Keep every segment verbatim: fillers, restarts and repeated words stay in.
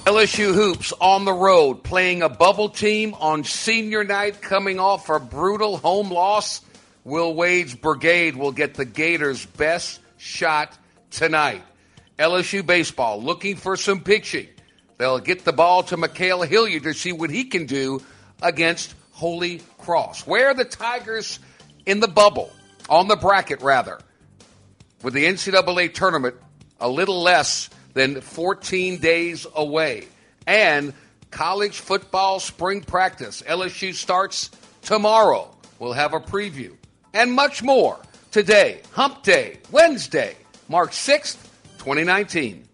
L S U Hoops on the road, playing a bubble team on senior night, coming off a brutal home loss. Will Wade's brigade will get the Gators' best shot tonight. L S U baseball looking for some pitching. They'll get the ball to Mikhail Hilliard to see what he can do against Holy Cross. Where are the Tigers in the bubble, on the bracket rather, with the N C double A tournament a little less than fourteen days away. And college football spring practice. L S U starts tomorrow. We'll have a preview. And much more today, Hump Day, Wednesday, March sixth, twenty nineteen.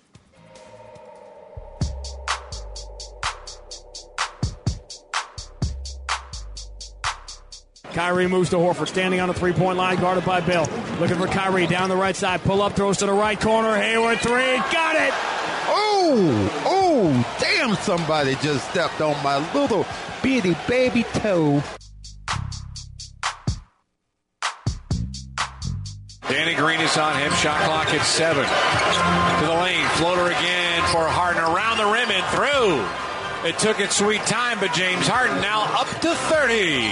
Kyrie moves to Horford, standing on the three-point line, guarded by Bill. Looking for Kyrie down the right side. Pull up, throws to the right corner. Hayward three, got it! Oh, oh, damn, somebody just stepped on my little bitty baby toe. Danny Green is on him. Shot clock at seven. To the lane. Floater again for Harden. Around the rim and through. It took its sweet time, but James Harden now up to thirty.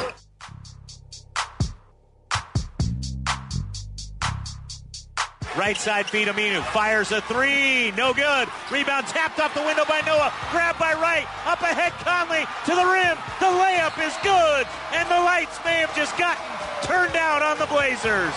Right side feed Aminu. Fires a three. No good. Rebound tapped off the window by Noah. Grabbed by Wright. Up ahead Conley to the rim. The layup is good. And the lights may have just gotten turned out on the Blazers.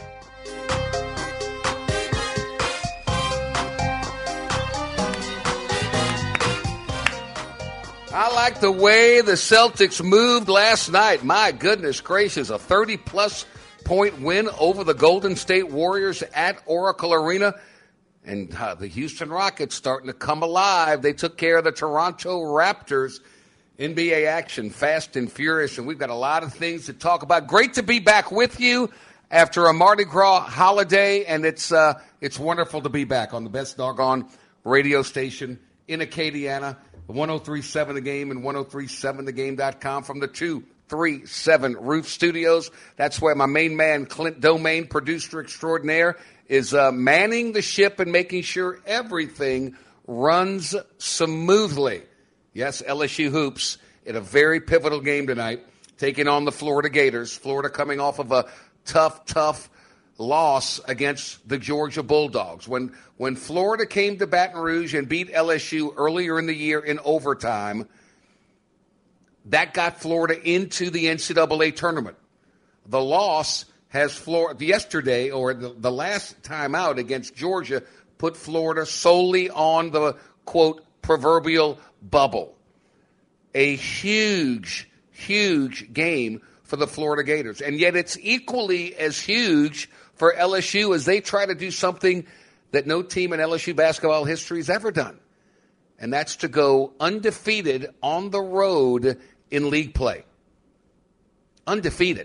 I like the way the Celtics moved last night. My goodness gracious, a thirty-plus point win over the Golden State Warriors at Oracle Arena. And uh, the Houston Rockets starting to come alive. They took care of the Toronto Raptors. N B A action, fast and furious, and we've got a lot of things to talk about. Great to be back with you after a Mardi Gras holiday, and it's uh, it's wonderful to be back on the best doggone radio station in Acadiana, one oh three point seven The Game and one oh three point seven the game dot com from the two thirty-seven Roof Studios. That's where my main man, Clint Domain, producer extraordinaire, is uh, manning the ship and making sure everything runs smoothly. Yes, L S U Hoops in a very pivotal game tonight, taking on the Florida Gators. Florida coming off of a tough, tough loss against the Georgia Bulldogs. When when Florida came to Baton Rouge and beat L S U earlier in the year in overtime, that got Florida into the N C double A tournament. The loss has Florida yesterday, or the, the last time out against Georgia, put Florida solely on the, quote, proverbial bubble. A huge, huge game for the Florida Gators. And yet it's equally as huge for L S U as they try to do something that no team in L S U basketball history has ever done. And that's to go undefeated on the road in league play. Undefeated.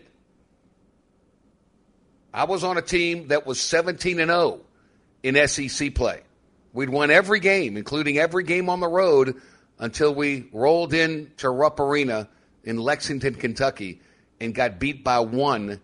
I was on a team that was seventeen and oh in S E C play. We'd won every game, including every game on the road, until we rolled into Rupp Arena in Lexington, Kentucky, and got beat by one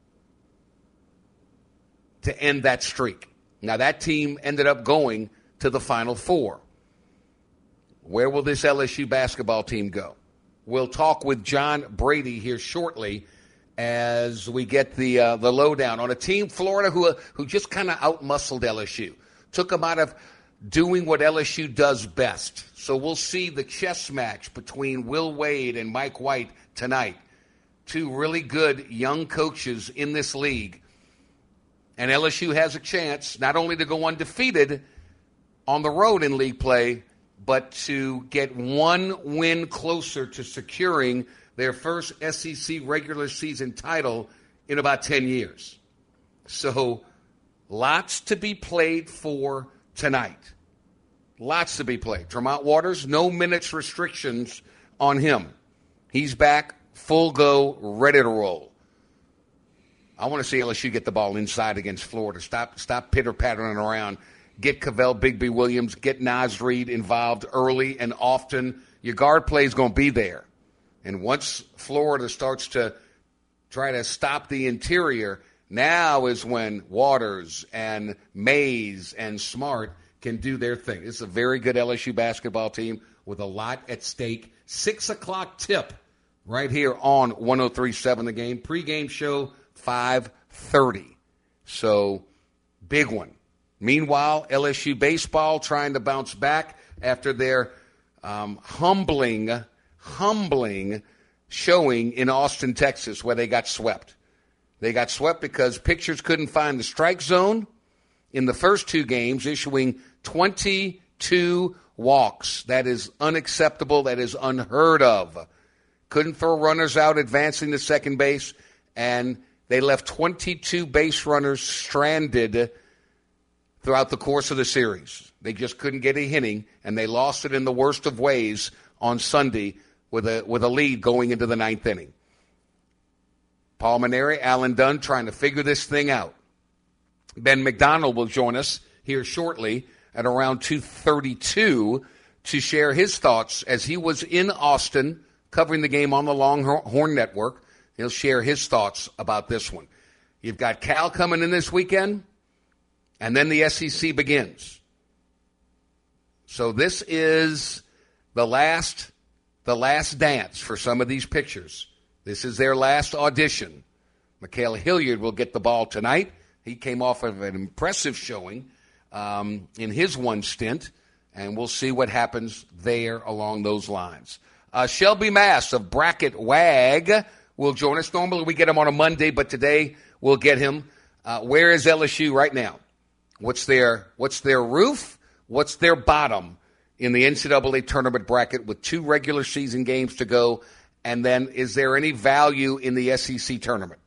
to end that streak. Now, that team ended up going to the Final Four. Where will this L S U basketball team go? We'll talk with John Brady here shortly as we get the uh, the lowdown on a team, Florida, who, who just kind of outmuscled L S U. Took them out of doing what L S U does best. So we'll see the chess match between Will Wade and Mike White tonight. Two really good young coaches in this league. And L S U has a chance not only to go undefeated on the road in league play, but to get one win closer to securing their first S E C regular season title in about ten years. So lots to be played for tonight. Lots to be played. Tremont Waters, no minutes restrictions on him. He's back, full go, ready to roll. I want to see L S U get the ball inside against Florida. Stop stop pitter-pattering around. Get Cavell Bigby Williams, get Naz Reid involved early and often. Your guard play is going to be there. And once Florida starts to try to stop the interior, now is when Waters and Mays and Smart can do their thing. It's a very good L S U basketball team with a lot at stake. Six o'clock tip right here on one oh three point seven The Game. Pre-game show, five thirty. So, big one. Meanwhile, L S U baseball trying to bounce back after their um, humbling, humbling showing in Austin, Texas, where they got swept. They got swept because pitchers couldn't find the strike zone in the first two games, issuing twenty-two walks. That is unacceptable. That is unheard of. Couldn't throw runners out advancing to second base, and they left twenty-two base runners stranded throughout the course of the series. They just couldn't get a hitting, and they lost it in the worst of ways on Sunday with a with a lead going into the ninth inning. Paul Mainieri, Alan Dunn trying to figure this thing out. Ben McDonald will join us here shortly at around two thirty-two to share his thoughts as he was in Austin covering the game on the Longhorn Network. He'll share his thoughts about this one. You've got Cal coming in this weekend, and then the S E C begins. So this is the last, the last dance for some of these pitchers. This is their last audition. Mikael Hilliard will get the ball tonight. He came off of an impressive showing um, in his one stint, and we'll see what happens there along those lines. Uh, Shelby Mass of Bracket Wag will join us. Normally we get him on a Monday, but today we'll get him. Uh, where is L S U right now? What's their what's their roof? What's their bottom in the N C double A tournament bracket with two regular season games to go? And then is there any value in the S E C tournament?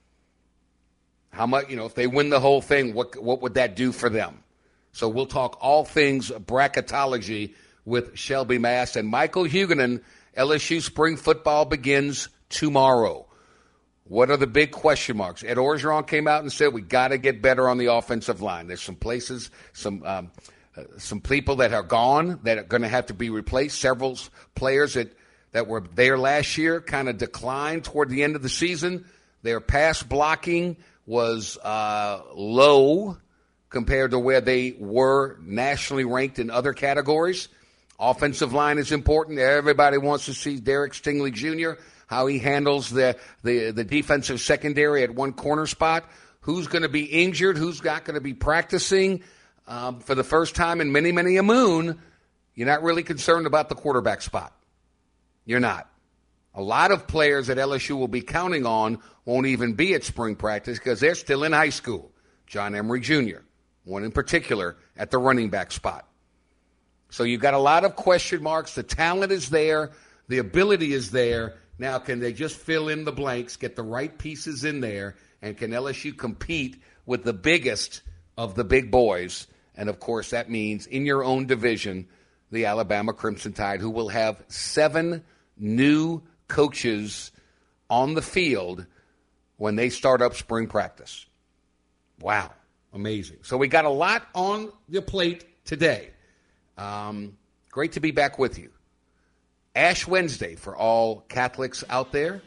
How much, you know, if they win the whole thing, what what would that do for them? So we'll talk all things bracketology with Shelby Mass and Michael Huguenin. L S U spring football begins tomorrow. What are the big question marks? Ed Orgeron came out and said we got to get better on the offensive line. There's some places, some um, uh, some people that are gone that are going to have to be replaced. Several players that, that were there last year kind of declined toward the end of the season. Their pass blocking was uh, low compared to where they were nationally ranked in other categories. Offensive line is important. Everybody wants to see Derek Stingley Junior, how he handles the, the, the defensive secondary at one corner spot. Who's going to be injured? Who's not going to be practicing? Um, for the first time in many, many a moon, you're not really concerned about the quarterback spot. You're not. A lot of players that L S U will be counting on won't even be at spring practice because they're still in high school. John Emery Junior, one in particular at the running back spot. So you've got a lot of question marks. The talent is there. The ability is there. Now, can they just fill in the blanks, get the right pieces in there, and can L S U compete with the biggest of the big boys? And, of course, that means in your own division, the Alabama Crimson Tide, who will have seven new coaches on the field when they start up spring practice. Wow, amazing. So we got a lot on the plate today. Um, great to be back with you. Ash Wednesday for all Catholics out there.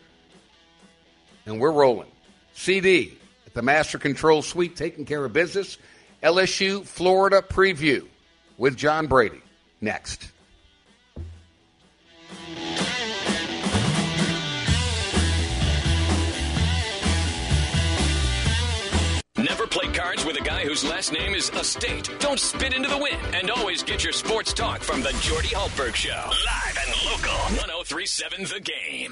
And we're rolling. C D at the Master Control Suite, taking care of business. L S U Florida preview with John Brady next. Never play cards with a guy whose last name is Estate. Don't spit into the wind. And always get your sports talk from the Jordy Hultberg Show. Live and local. one oh three point seven The Game.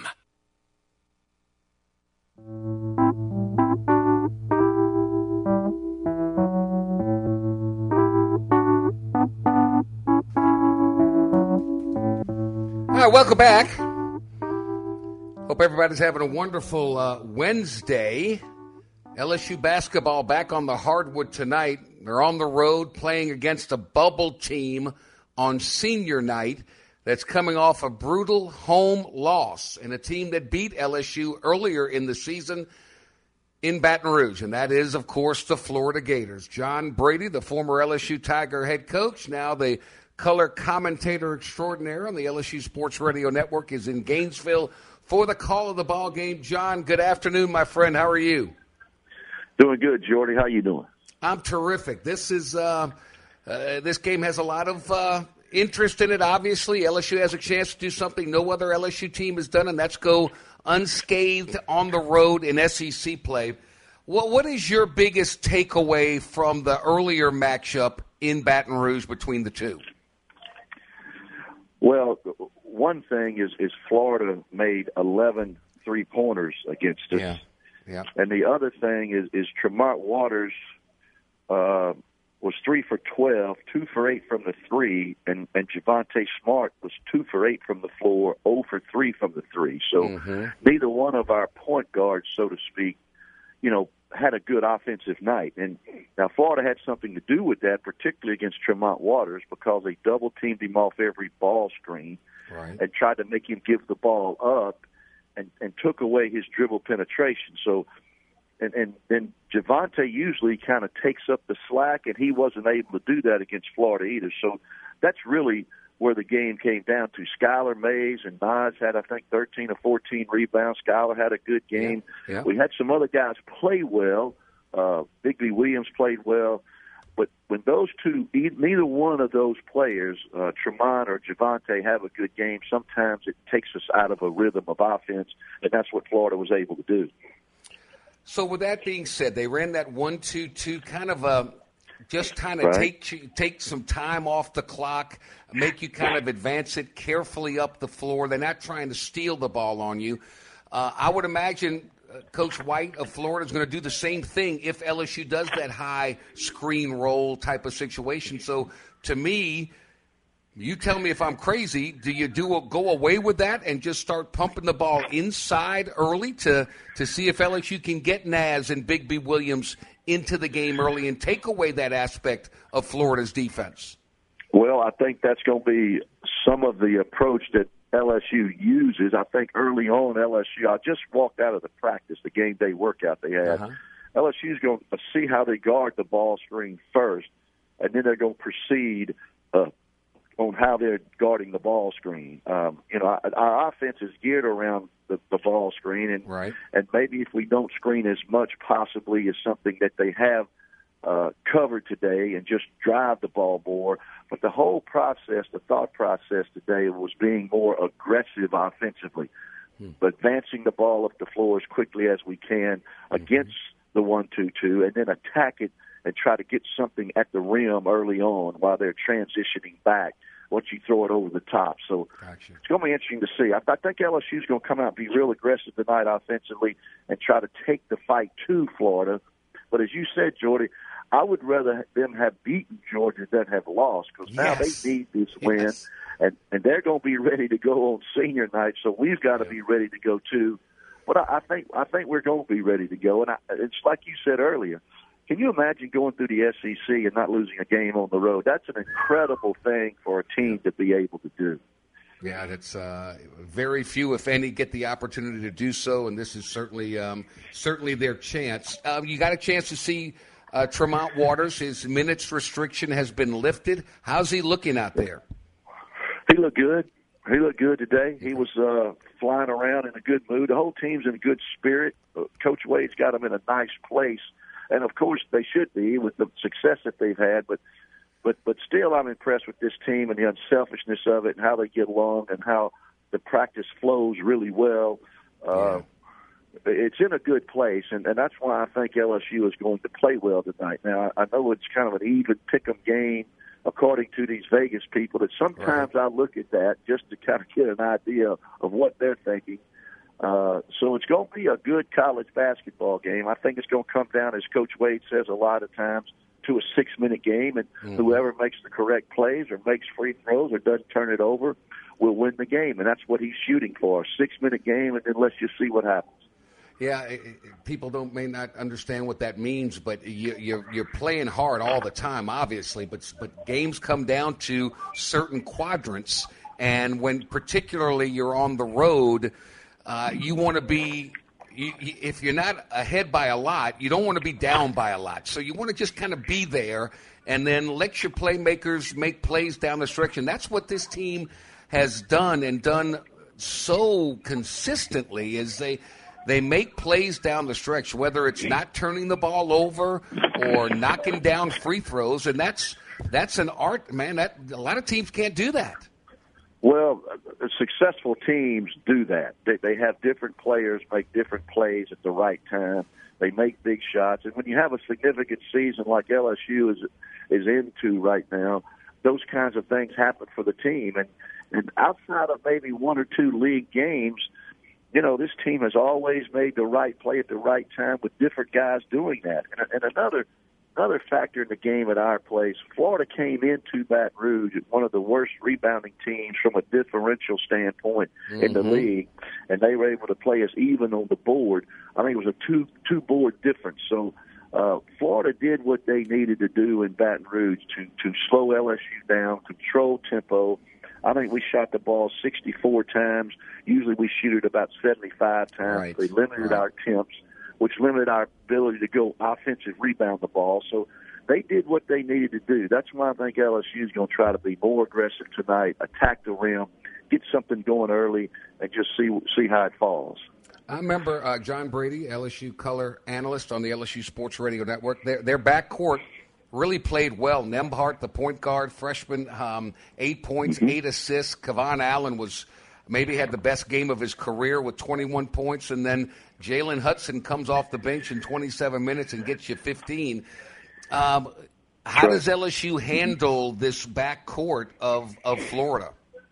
All right, welcome back. Hope everybody's having a wonderful uh, Wednesday. L S U basketball back on the hardwood tonight. They're on the road playing against a bubble team on senior night that's coming off a brutal home loss and a team that beat L S U earlier in the season in Baton Rouge. And that is, of course, the Florida Gators. John Brady, the former L S U Tiger head coach, now the color commentator extraordinaire on the L S U Sports Radio Network, is in Gainesville for the call of the ball game. John, good afternoon, my friend. How are you? Doing good, Jordy. How you doing? I'm terrific. This is uh, uh, this game has a lot of uh, interest in it, obviously. L S U has a chance to do something no other L S U team has done, and that's go unscathed on the road in S E C play. What, what is your biggest takeaway from the earlier matchup in Baton Rouge between the two? Well, one thing is, is Florida made eleven three-pointers against us. Yeah. Yeah. And the other thing is, is Tremont Waters uh, was three for twelve, two for eight from the three, and, and Javonte Smart was two for eight from the floor, zero for three from the three. So mm-hmm. neither one of our point guards, so to speak, you know, had a good offensive night. And now Florida had something to do with that, particularly against Tremont Waters, because they double-teamed him off every ball screen right. and tried to make him give the ball up and, and took away his dribble penetration. So, and, and then Javonte usually kind of takes up the slack, and he wasn't able to do that against Florida either. So that's really where the game came down to. Skylar Mays and Nas had, I think, thirteen or fourteen rebounds. Skylar had a good game. Yeah, yeah. We had some other guys play well. Uh, Bigby Williams played well. But when those two, neither one of those players, uh, Tremont or Javonte, have a good game, sometimes it takes us out of a rhythm of offense, and that's what Florida was able to do. So with that being said, they ran that one two two kind of a – just kind of right. take take some time off the clock, make you kind of advance it carefully up the floor. They're not trying to steal the ball on you. Uh, I would imagine uh, Coach White of Florida is going to do the same thing if L S U does that high screen roll type of situation. So to me, you tell me if I'm crazy, do you do a, go away with that and just start pumping the ball inside early to, to see if L S U can get Naz and Bigby Williams into the game early and take away that aspect of Florida's defense? Well, I think that's going to be some of the approach that L S U uses. I think early on L S U, I just walked out of the practice, the game day workout they had. Uh-huh. L S U is going to see how they guard the ball screen first, and then they're going to proceed uh, on how they're guarding the ball screen. Um, you know, our, our offense is geared around the, the ball screen, and right. and maybe if we don't screen as much, possibly is something that they have uh, covered today, and just drive the ball more. But the whole process, the thought process today was being more aggressive offensively, hmm. but advancing the ball up the floor as quickly as we can mm-hmm. against the one two two, and then attack it and try to get something at the rim early on while they're transitioning back once you throw it over the top. So gotcha. It's going to be interesting to see. I, I think L S U is going to come out and be real aggressive tonight offensively and try to take the fight to Florida. But as you said, Jordy, I would rather them have beaten Georgia than have lost, because now yes. they need this win, yes. and, and they're going to be ready to go on senior night, so we've got to yeah. be ready to go too. But I, I think I think we're going to be ready to go. And I, it's like you said earlier, can you imagine going through the S E C and not losing a game on the road? That's an incredible thing for a team to be able to do. Yeah, that's uh, very few, if any, get the opportunity to do so, and this is certainly um, certainly their chance. Uh, you got a chance to see uh, Tremont Waters. His minutes restriction has been lifted. How's he looking out there? He looked good. He looked good today. He was uh, flying around in a good mood. The whole team's in a good spirit. Uh, Coach Wade's got them in a nice place. And, of course, they should be with the success that they've had. But but but still, I'm impressed with this team and the unselfishness of it and how they get along and how the practice flows really well. Uh, yeah. It's in a good place, and, and that's why I think L S U is going to play well tonight. Now, I know it's kind of an even pick-em game, according to these Vegas people, that sometimes right. I look at that just to kind of get an idea of what they're thinking. Uh, so it's going to be a good college basketball game. I think it's going to come down, as Coach Wade says a lot of times, to a six-minute game, and mm-hmm. whoever makes the correct plays or makes free throws or doesn't turn it over will win the game. And that's what he's shooting for, a six-minute game, and then let's just see what happens. Yeah, it, it, people don't may not understand what that means, but you, you're, you're playing hard all the time, obviously, but, but games come down to certain quadrants, and when particularly you're on the road – Uh, you want to be, you, you, if you're not ahead by a lot, you don't want to be down by a lot. So you want to just kind of be there and then let your playmakers make plays down the stretch. And that's what this team has done and done so consistently is they they make plays down the stretch, whether it's not turning the ball over or knocking down free throws. And that's That's an art, man. That a lot of teams can't do that. Well, uh, successful teams do that. They, they have different players make different plays at the right time. They make big shots, and when you have a significant season like L S U is is into right now, those kinds of things happen for the team. And and outside of maybe one or two league games, you know, this team has always made the right play at the right time with different guys doing that. And, and another another factor in the game at our place, Florida came into Baton Rouge at one of the worst rebounding teams from a differential standpoint mm-hmm. in the league, and they were able to play us even on the board. I think it was a two two board difference. So uh, Florida did what they needed to do in Baton Rouge to to slow L S U down, control tempo. I think we shot the ball sixty-four times. Usually we shoot it about seventy-five times. Right. They limited right. our attempts, which limited our ability to go offensive rebound the ball. So they did what they needed to do. That's why I think L S U is going to try to be more aggressive tonight, attack the rim, get something going early, and just see see how it falls. I remember uh, John Brady, L S U color analyst on the L S U Sports Radio Network. Their, their backcourt really played well. Nembhard, the point guard, freshman, um, eight points, mm-hmm. eight assists. Kevon Allen was maybe had the best game of his career with twenty-one points, and then Jalen Hudson comes off the bench in twenty-seven minutes and gets you fifteen. Um, how sure. does L S U handle this backcourt of, of Florida?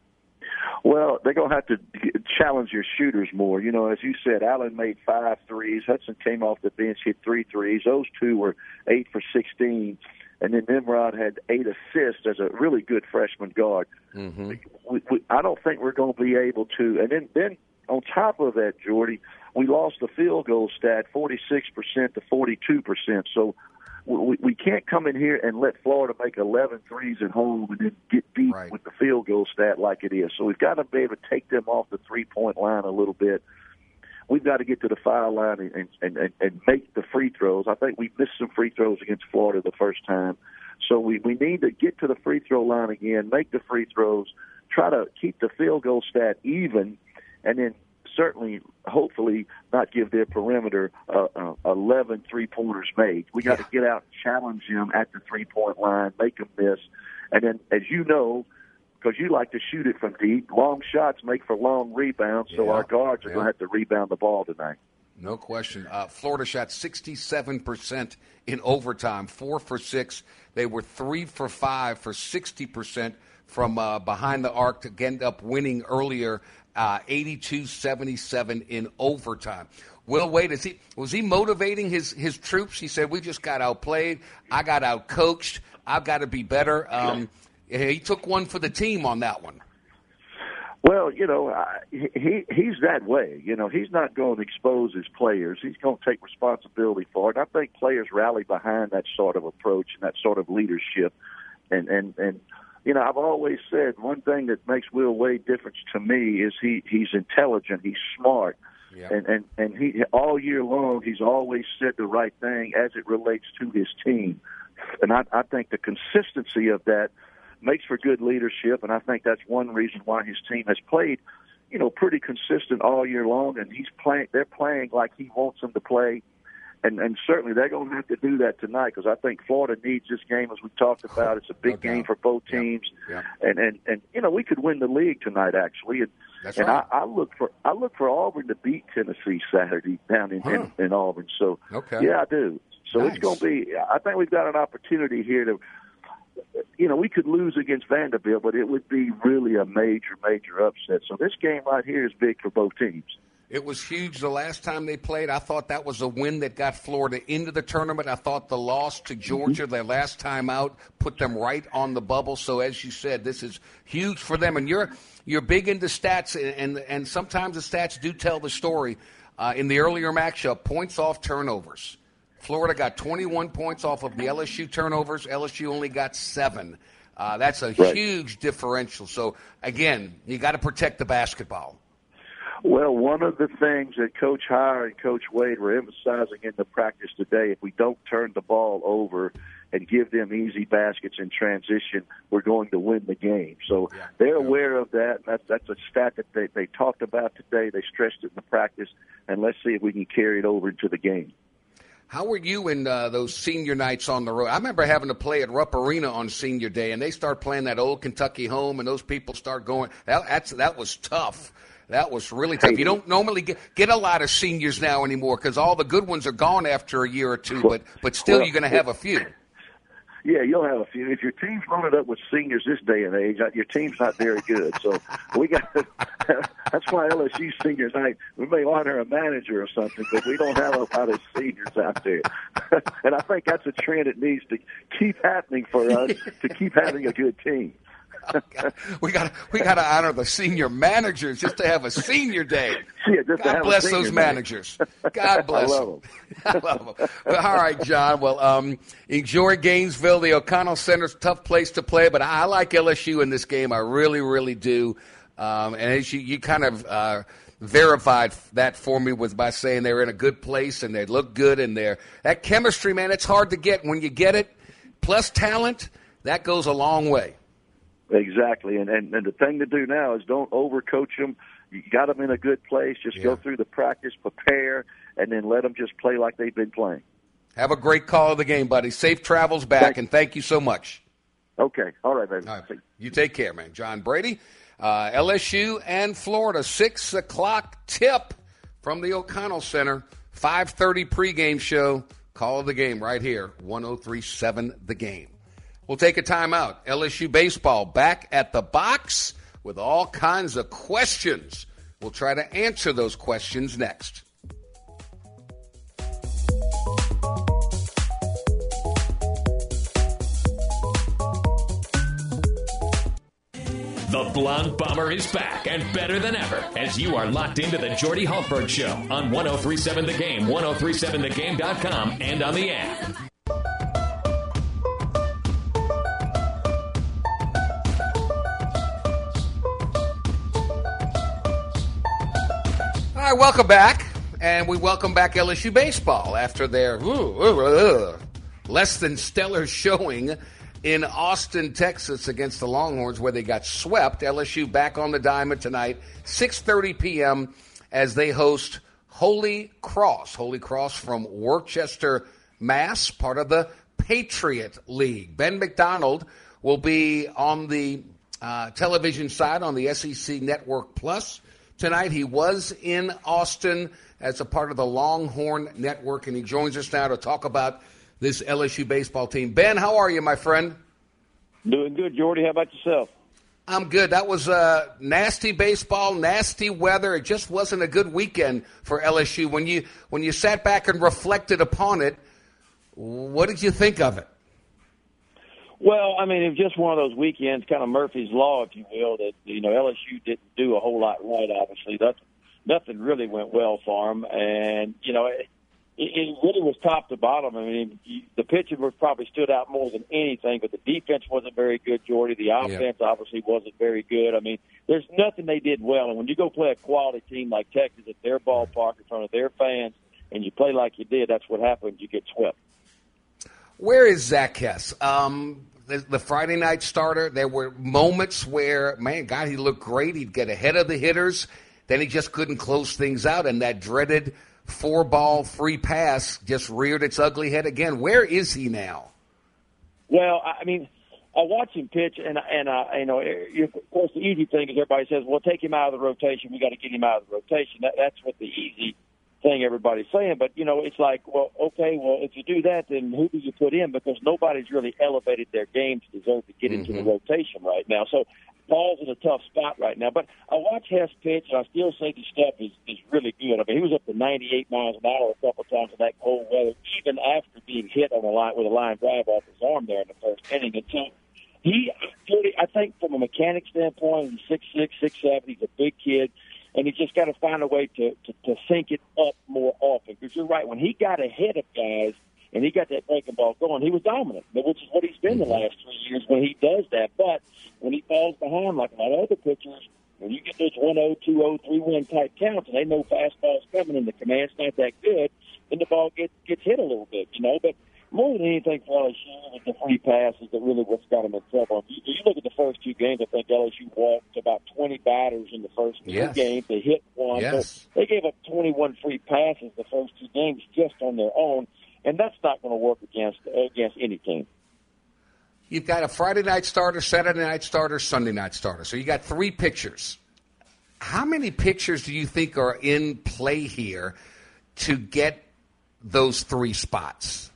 Well, they're going to have to challenge your shooters more. You know, as you said, Allen made five threes. Hudson came off the bench, hit three threes. Those two were eight for sixteen. And then Nimrod had eight assists as a really good freshman guard. Mm-hmm. We, we, I don't think we're going to be able to. And then, then on top of that, Jordy, we lost the field goal stat forty-six percent to forty-two percent. So we, we can't come in here and let Florida make eleven threes at home and then get beat right. with the field goal stat like it is. So we've got to be able to take them off the three-point line a little bit. We've got to get to the foul line and, and, and, and make the free throws. I think we missed some free throws against Florida the first time. So we, we need to get to the free throw line again, make the free throws, try to keep the field goal stat even, and then certainly, hopefully, not give their perimeter uh, uh, eleven three-pointers made. We got to yeah. get out and challenge them at the three-point line, make them miss. And then, as you know, because you like to shoot it from deep, long shots make for long rebounds, so yeah. our guards are yeah. going to have to rebound the ball tonight. No question. Uh, Florida shot sixty-seven percent in overtime, four for six. They were three for five for sixty percent from uh, behind the arc to end up winning earlier, uh, eighty-two seventy-seven in overtime. Will Wade, is he, was he motivating his, his troops? He said, we just got outplayed. I got outcoached. I've got to be better. Um, he took one for the team on that one. Well, you know, I, he he's that way. You know, he's not going to expose his players. He's going to take responsibility for it. And I think players rally behind that sort of approach and that sort of leadership. And, and, and you know, I've always said one thing that makes Will Wade different to me is he, he's intelligent, he's smart. Yep. And, and, and he all year long, he's always said the right thing as it relates to his team. And I, I think the consistency of that makes for good leadership, and I think that's one reason why his team has played, you know, pretty consistent all year long. And he's playing; they're playing like he wants them to play, and and certainly they're going to have to do that tonight because I think Florida needs this game, as we talked about. It's a big no game for both teams, yeah. Yeah. and and and you know we could win the league tonight actually. And, that's and right. I, I look for I look for Auburn to beat Tennessee Saturday down in huh. in, in Auburn. So okay. yeah, I do. So nice. It's going to be. I think we've got an opportunity here to. You know, we could lose against Vanderbilt, but it would be really a major, major upset. So this game right here is big for both teams. It was huge the last time they played. I thought that was a win that got Florida into the tournament. I thought the loss to Georgia, mm-hmm. their last time out, put them right on the bubble. So as you said, this is huge for them. And you're you're big into stats, and and, and sometimes the stats do tell the story. Uh, in the earlier matchup, points off turnovers. Florida got twenty-one points off of the L S U turnovers. L S U only got seven. Uh, that's a right. huge differential. So, again, you got to protect the basketball. Well, one of the things that Coach Hire and Coach Wade were emphasizing in the practice today, if we don't turn the ball over and give them easy baskets in transition, we're going to win the game. So yeah. they're yeah. aware of that. That's, that's a stat that they, they talked about today. They stressed it in the practice, and let's see if we can carry it over into the game. How were you in uh, those senior nights on the road? I remember having to play at Rupp Arena on senior day, and they start playing that old Kentucky home, and those people start going. That, that's, that was tough. That was really tough. You don't normally get, get a lot of seniors now anymore because all the good ones are gone after a year or two, but, but still well, you're going to have a few. Yeah, you'll have a few. If your team's loaded up with seniors this day and age, your team's not very good. So we got. That's why L S U seniors night. We may honor a manager or something, but we don't have a lot of seniors out there. And I think that's a trend that needs to keep happening for us to keep having a good team. we got we got to honor the senior managers just to have a senior day. Yeah, just God bless those day. managers. God bless I love them. them. I love them. All right, John. Well, um, enjoy Gainesville. The O'Connell Center's a tough place to play, but I like L S U in this game. I really, really do. Um, and as you, you kind of uh, verified that for me with by saying they're in a good place and they look good and they're that chemistry, man. It's hard to get. When you get it, plus talent, that goes a long way. Exactly, and, and and the thing to do now is don't overcoach them. You got them in a good place. Just yeah. go through the practice, prepare, and then let them just play like they've been playing. Have a great call of the game, buddy. Safe travels back, thank and thank you so much. Okay, all right, baby. All right. You take care, man. John Brady, uh, L S U and Florida, six o'clock tip from the O'Connell Center, five thirty pregame show. Call of the game right here, one oh three point seven The Game. We'll take a timeout. L S U baseball back at the box with all kinds of questions. We'll try to answer those questions next. The Blonde Bomber is back and better than ever as you are locked into the Jordy Hultberg Show on one oh three point seven The Game, ten thirty-seven the game dot com, and on the app. All right, welcome back, and we welcome back L S U baseball after their ooh, ooh, ooh, less than stellar showing in Austin, Texas against the Longhorns where they got swept. L S U back on the diamond tonight, six thirty p.m. as they host Holy Cross. Holy Cross from Worcester, Mass, part of the Patriot League. Ben McDonald will be on the uh, television side on the S E C Network Plus. Tonight, he was in Austin as a part of the Longhorn Network, and he joins us now to talk about this L S U baseball team. Ben, how are you, my friend? Doing good, Jordy. How about yourself? I'm good. That was uh, nasty baseball, nasty weather. It just wasn't a good weekend for L S U. When you when you sat back and reflected upon it, what did you think of it? Well, I mean, it was just one of those weekends, kind of Murphy's Law, if you will, that, you know, L S U didn't do a whole lot right, obviously. That, nothing really went well for them. And, you know, it, it really was top to bottom. I mean, the pitching was probably stood out more than anything, but the defense wasn't very good, Jordy. The offense yeah. obviously wasn't very good. I mean, there's nothing they did well. And when you go play a quality team like Texas at their ballpark in front of their fans and you play like you did, that's what happens. You get swept. Where is Zach Hess? Um, the, the Friday night starter, there were moments where, man, God, he looked great. He'd get ahead of the hitters. Then he just couldn't close things out, and that dreaded four-ball free pass just reared its ugly head again. Where is he now? Well, I mean, I watch him pitch, and, and uh, you know, of course, the easy thing is everybody says, well, take him out of the rotation. We got to get him out of the rotation. That, that's what the easy thing everybody's saying, but, you know, it's like, well, okay, well, if you do that, then who do you put in? Because nobody's really elevated their game to deserve to get mm-hmm. into the rotation right now. So Paul's in a tough spot right now. But I watch Hess pitch, and I still say the stuff is, is really good. I mean, he was up to ninety-eight miles an hour a couple of times in that cold weather, even after being hit on the line with a line drive off his arm there in the first inning. And so he, I think from a mechanic standpoint, he's six six, six seven, he's a big kid. And he's just got to find a way to, to, to sync it up more often. Because you're right, when he got ahead of guys and he got that breaking ball going, he was dominant, which is what he's been the last three years when he does that. But when he falls behind, like a lot of other pitchers, when you get those one oh, two oh, three-one type counts and they know fastball's coming and the command's not that good, then the ball gets gets hit a little bit, you know. But more than anything for L S U, with the free passes that really what's got them in trouble. You, you look at the first two games, I think L S U walked about twenty batters in the first two yes. games. They hit one. Yes. So they gave up twenty-one free passes the first two games just on their own. and that's not going to work against against any team. You've got a Friday night starter, Saturday night starter, Sunday night starter. So you got three pitchers. How many pitchers do you think are in play here to get those three spots?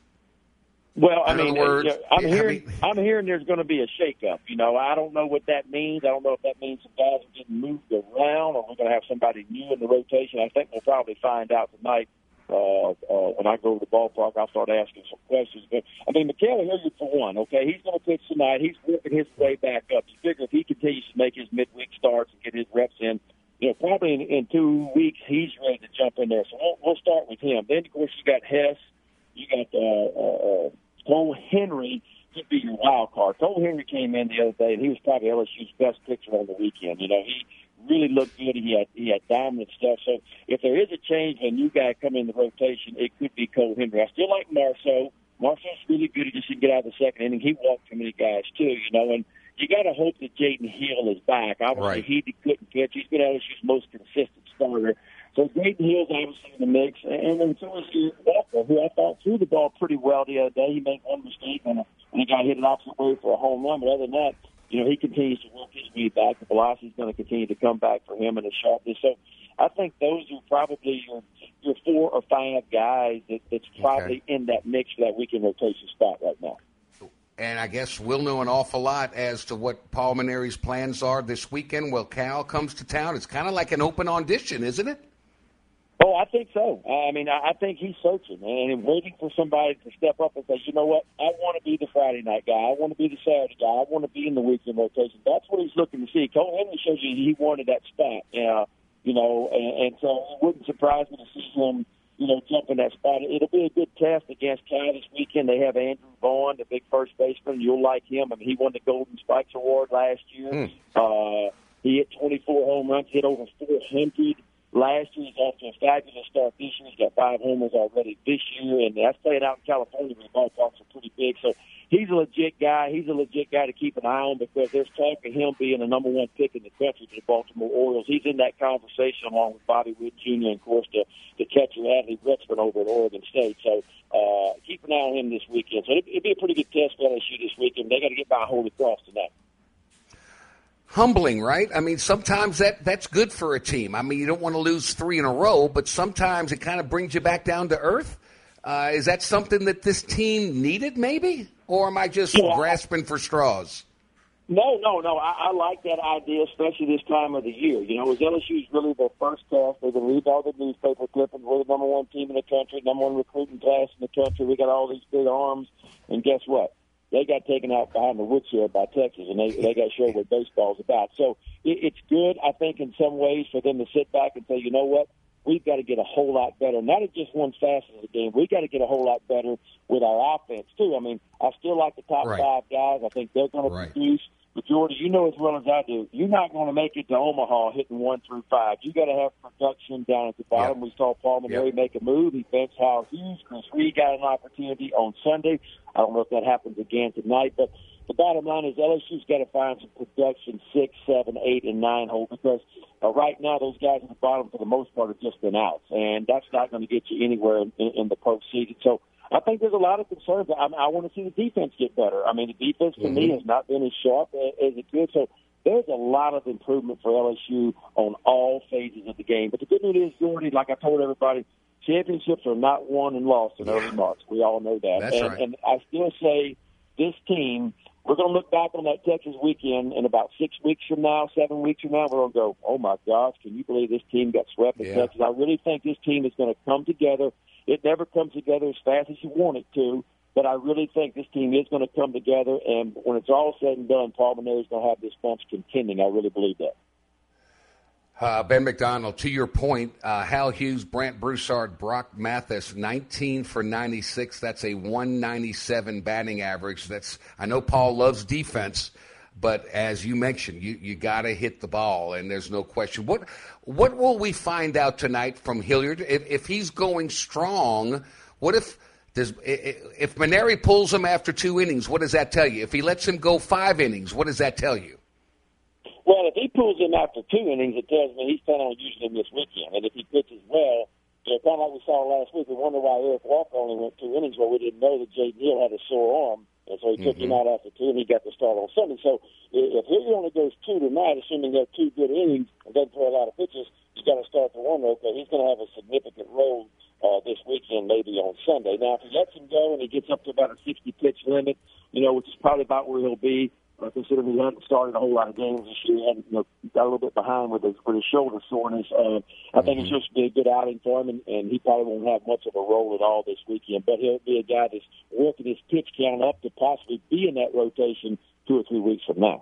Well, I in mean, words, you know, I'm I hearing mean, I'm hearing there's going to be a shakeup. You know, I don't know what that means. I don't know if that means some guys are getting moved around, or we're going to have somebody new in the rotation. I think we'll probably find out tonight. Uh, uh, when I go to the ballpark, I'll start asking some questions. But I mean, Mikael Hilliard for one. Okay, he's going to pitch tonight. He's working his way back up. You figure if he continues to make his midweek starts and get his reps in, you know, probably in, in two weeks he's ready to jump in there. So we'll, we'll start with him. Then of course you got Hess. You got uh, uh, Cole Henry. He'd be your wild card. Cole Henry came in the other day, and he was probably L S U's best pitcher on the weekend. You know, he really looked good. He had he had dominant stuff. So if there is a change, a new guy come in the rotation, it could be Cole Henry. I still like Marceau. Marceau's really good. He just didn't get out of the second inning. He walked too many guys too, you know. And you got to hope that Jaden Hill is back. Obviously, right. he couldn't pitch. He's been L S U's most consistent starter. So Jaden Hill's obviously in the mix, and then so is Garrett Walker, who I thought threw the ball pretty well the other day. He made one mistake, and he got hit it opposite way for a home run. But other than that, you know, he continues to work his way back. The velocity is going to continue to come back for him and his sharpness. So I think those are probably your your four or five guys that, that's probably okay. in that mix for that weekend rotation spot right now. And I guess we'll know an awful lot as to what Paul Mainieri's plans are this weekend. Well, Cal comes to town. It's kind of like an open audition, isn't it? Oh, I think so. I mean, I think he's searching and waiting for somebody to step up and say, you know what, I want to be the Friday night guy. I want to be the Saturday guy. I want to be in the weekend rotation. That's what he's looking to see. Cole Henry shows you he wanted that spot, uh, you know, and, and so it wouldn't surprise me to see him, you know, jump in that spot. It'll be a good test against Cal this weekend. They have Andrew Vaughn, the big first baseman. You'll like him. I mean, he won the Golden Spikes Award last year. Mm. Uh, he hit twenty-four home runs, hit over four hundred. Last year, he's off to a fabulous start this year. He's got five homers already this year, and that's playing out in California where the ballparks are pretty big. So he's a legit guy. He's a legit guy to keep an eye on because there's talk of him being the number one pick in the country to the Baltimore Orioles. He's in that conversation along with Bobby Witt Junior and, of course, the, the catcher Adley Rutschman over at Oregon State. So uh, keep an eye on him this weekend. So it'll be a pretty good test for L S U this weekend. They got to get by Holy Cross tonight. Humbling, right? I mean, sometimes that, that's good for a team. I mean, you don't want to lose three in a row, but sometimes it kind of brings you back down to earth. Uh, is that something that this team needed, maybe? Or am I just yeah. grasping for straws? No, no, no. I, I like that idea, especially this time of the year. You know, as L S U is really their first test. They've been reading all the newspaper clippings. We're the number one team in the country, number one recruiting class in the country. We got all these big arms. And guess what? They got taken out behind the woodshed by Texas, and they they got showed what baseball's about. So it, it's good, I think, in some ways for them to sit back and say, you know what, we've got to get a whole lot better. Not at just one facet of the game. We've got to get a whole lot better with our offense, too. I mean, I still like the top right. five guys. I think they're going to right. produce. But, Jordy, you know as well as I do, you're not going to make it to Omaha hitting one through five. You got to have production down at the bottom. Yep. We saw Paul Mainieri yep. make a move. He benched Howard Hughes. Chris Reed got an opportunity on Sunday. I don't know if that happens again tonight. But the bottom line is L S U's got to find some production six, seven, eight, and nine hole because uh, right now those guys at the bottom for the most part have just been outs. And that's not going to get you anywhere in, in, in the postseason. So I think there's a lot of concerns. I, I want to see the defense get better. I mean, the defense to mm-hmm. me has not been as sharp as it could. So there's a lot of improvement for L S U on all phases of the game. But the good news is, Jordy, like I told everybody, championships are not won and lost in yeah. early March. We all know that. That's and, right. and I still say this team, we're going to look back on that Texas weekend in about six weeks from now, seven weeks from now. We're going to go, oh, my gosh, can you believe this team got swept in yeah. Texas? I really think this team is going to come together. It never comes together as fast as you want it to, but I really think this team is going to come together, and when it's all said and done, Paul Mainieri is going to have this bunch contending. I really believe that. Uh, Ben McDonald, to your point, uh, Hal Hughes, Brant Broussard, Brock Mathis, nineteen for ninety-six. That's a one ninety-seven batting average. That's I know Paul loves defense, but as you mentioned, you, you got to hit the ball, and there's no question. What what will we find out tonight from Hilliard? If, if he's going strong, what if does if Mainieri pulls him after two innings? What does that tell you? If he lets him go five innings, what does that tell you? Well, if he pulls him after two innings, it tells me he's planning on using him this weekend. And if he pitches well, You know, kind of like we saw last week. We wonder why Eric Walker only went two innings. Well, we didn't know that Jaden Hill had a sore arm, and so he took mm-hmm. him out after two, and he got the start on Sunday. So if he only goes two tonight, assuming they have two good innings and doesn't throw a lot of pitches, he's got to start the one okay. He's going to have a significant role uh, this weekend, maybe on Sunday. Now, if he lets him go and he gets up to about a sixty pitch limit, you know, which is probably about where he'll be. Uh, considering he hadn't started a whole lot of games this year, he hadn't, you know, got a little bit behind with his with his shoulder soreness. Uh, I think mm-hmm. it's just be a good outing for him, and, and he probably won't have much of a role at all this weekend. But he'll be a guy that's working his pitch count up to possibly be in that rotation two or three weeks from now.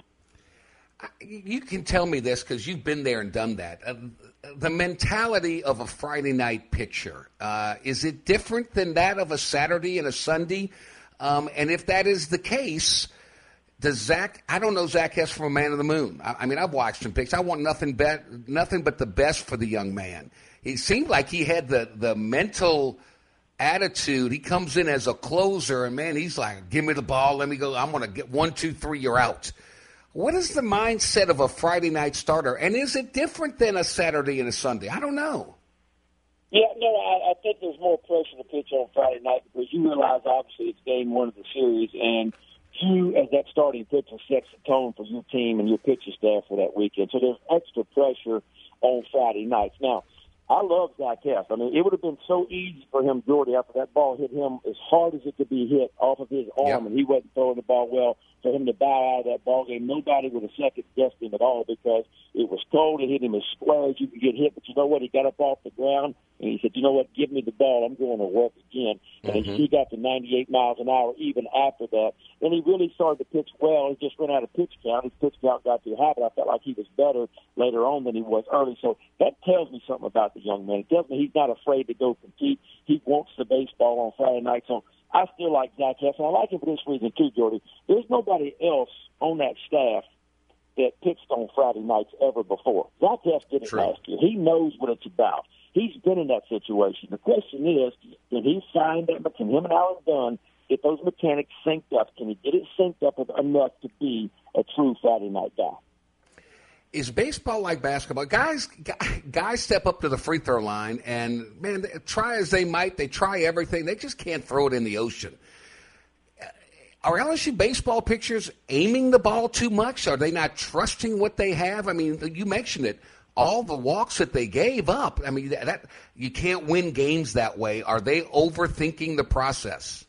You can tell me this because you've been there and done that. Uh, the mentality of a Friday night pitcher, uh, is it different than that of a Saturday and a Sunday? Um, and if that is the case, does Zach, I don't know Zach Hess from a Man of the Moon. I, I mean, I've watched him pitch. I want nothing, bet, nothing but the best for the young man. He seemed like he had the, the mental attitude. He comes in as a closer, and, man, he's like, give me the ball, let me go. I'm going to get one, two, three, you're out. What is the mindset of a Friday night starter, and is it different than a Saturday and a Sunday? I don't know. Yeah, no, I, I think there's more pressure to pitch on Friday night because you realize, obviously, it's game one of the series, and you, as that starting pitcher, sets the tone for your team and your pitching staff for that weekend. So there's extra pressure on Friday nights. Now, I love Zach Hess. I mean, it would have been so easy for him, Jordy, after that ball hit him as hard as it could be hit off of his arm, yep. and he wasn't throwing the ball well, for him to bow out of that ball game. Nobody would have second guessed him at all because it was cold. It hit him as square as you could get hit. But you know what? He got up off the ground, and he said, you know what? Give me the ball. I'm going to work again. And mm-hmm. he got to ninety-eight miles an hour even after that. Then he really started to pitch well. He just ran out of pitch count. His pitch count got too high, but I felt like he was better later on than he was early. So that tells me something about the young man. It tells me he's not afraid to go compete. He wants the baseball on Friday night. So I still like Zach Hess, and I like him for this reason too, Jordy. There's nobody else on that staff that pitched on Friday nights ever before. Zach Hess did it True. last year. He knows what it's about. He's been in that situation. The question is, can he find that? Can him and Alan Dunn get those mechanics synced up? Can he get it synced up enough to be a true Friday night guy? Is baseball like basketball? Guys, guys step up to the free throw line, and, man, try as they might, they try everything. They just can't throw it in the ocean. Are L S U baseball pitchers aiming the ball too much? Are they not trusting what they have? I mean, you mentioned it. All the walks that they gave up, I mean, that you can't win games that way. Are they overthinking the process?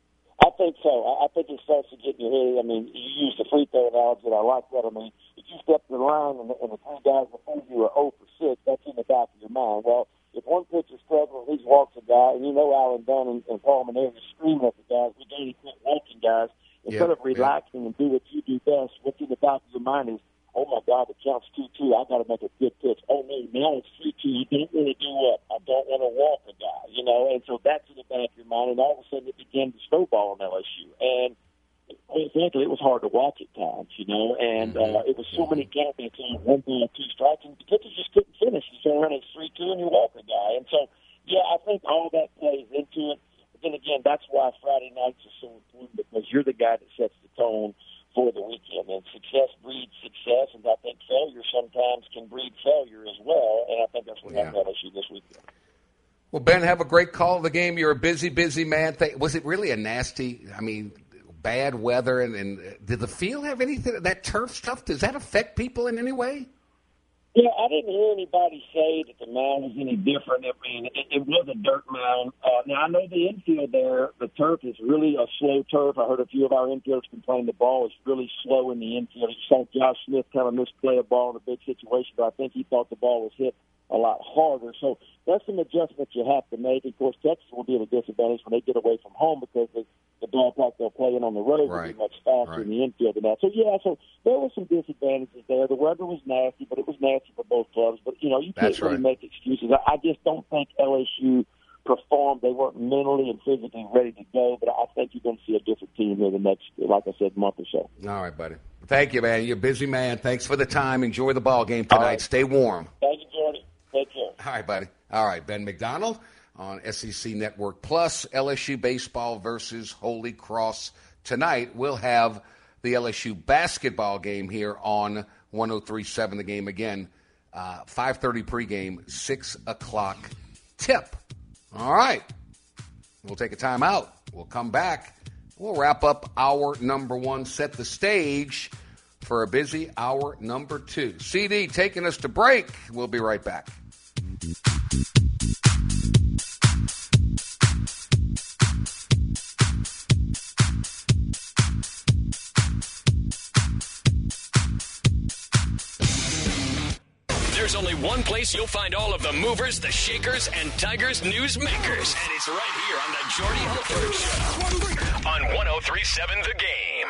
I think so. I think it starts to get in your head. I mean, you use the free throw analogy, and I like that. I mean, if you step to the line and the, and the three guys before you are zero for six, that's in the back of your mind. Well, if one pitcher's struggling, he walks a guy, and you know Alan Dunn and, and Paul Manero are screaming at the guys, we got to quit walking guys. Instead yeah, of relaxing yeah. and do what you do best, what's in the back of your mind is, oh, my God, the count's two two. I got to make a good pitch. Oh, no, now it's three two. You don't want to do what? I don't want to walk a guy, you know. And so that's in the back of your mind. And all of a sudden it began to snowball in L S U. And frankly, it was hard to watch at times, you know. And uh, it was so many counts at one ball, two strikes, and the pitchers just couldn't finish. You turn around, it's three two, and you walk a guy. And so, yeah, I think all that plays into it. But then again, that's why Friday nights are so important, because you're the guy that sets the tone for the weekend. And success breeds success, and I think failure sometimes can breed failure as well, and I think that's what happened at L S U this weekend. Well, Ben, have a great call of the game. You're a busy, busy man. Was it really a nasty, I mean, bad weather, and, and did the field have anything, that turf stuff, does that affect people in any way? Yeah, I didn't hear anybody say that the mound was any different. I mean, it, it was a dirt mound. Uh, now, I know the infield there, the turf is really a slow turf. I heard a few of our infielders complain the ball is really slow in the infield. You saw Josh Smith kind of misplay a ball in a big situation, but I think he thought the ball was hit a lot harder. So that's an adjustment you have to make. Of course, Texas will be at a disadvantage when they get away from home because the, the ballpark they're playing on the road right. will be much faster right. in the infield than that. So, yeah, so there were some disadvantages there. The weather was nasty, but it was nasty for both clubs. But, you know, you can't that's really right. make excuses. I, I just don't think L S U performed. They weren't mentally and physically ready to go, but I think you're going to see a different team in the next, like I said, month or so. All right, buddy. Thank you, man. You're a busy man. Thanks for the time. Enjoy the ball game tonight. Right. Stay warm. Thank you, Jordy. Take care. All right, buddy. All right, Ben McDonald on S E C Network Plus, L S U baseball versus Holy Cross tonight. We'll have the L S U basketball game here on one oh three point seven The Game again. Uh, five thirty pregame, six o'clock tip. All right. We'll take a time out. We'll come back. We'll wrap up hour number one, set the stage for a busy hour number two. C D taking us to break. We'll be right back. There's only one place you'll find all of the movers, the shakers, and Tigers news makers. And it's right here on the Jordy Hultberg Show on one oh three point seven The Game.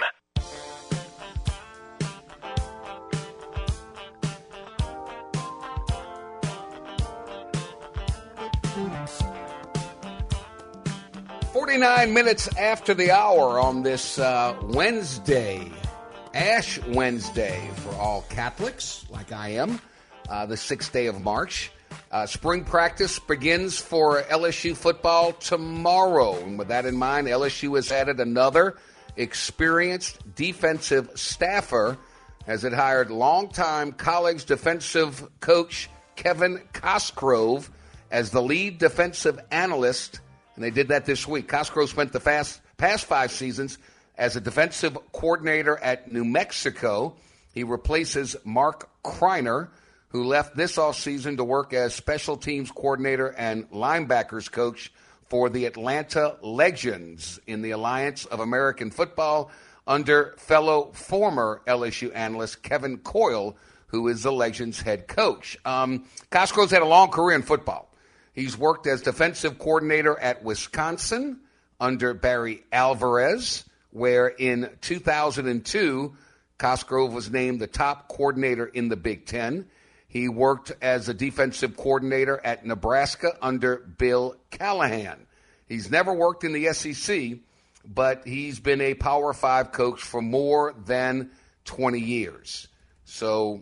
forty-nine minutes after the hour on this uh, Wednesday, Ash Wednesday for all Catholics, like I am. Uh, the sixth day of March. Uh, spring practice begins for L S U football tomorrow. And with that in mind, L S U has added another experienced defensive staffer as it hired longtime college defensive coach Kevin Cosgrove as the lead defensive analyst. And they did that this week. Cosgrove spent the fast, past five seasons as a defensive coordinator at New Mexico. He replaces Mark Kreiner, who left this offseason to work as special teams coordinator and linebackers coach for the Atlanta Legends in the Alliance of American Football under fellow former L S U analyst Kevin Coyle, who is the Legends head coach. Um, Cosgrove's had a long career in football. He's worked as defensive coordinator at Wisconsin under Barry Alvarez, where in two thousand two, Cosgrove was named the top coordinator in the Big Ten. He worked as a defensive coordinator at Nebraska under Bill Callahan. He's never worked in the S E C, but he's been a Power Five coach for more than twenty years. So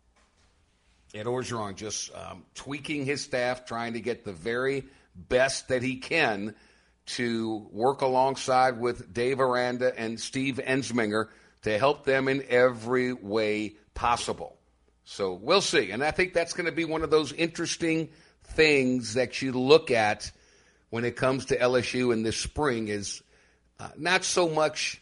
Ed Orgeron just um, tweaking his staff, trying to get the very best that he can to work alongside with Dave Aranda and Steve Ensminger to help them in every way possible. So we'll see. And I think that's going to be one of those interesting things that you look at when it comes to L S U in this spring is uh, not so much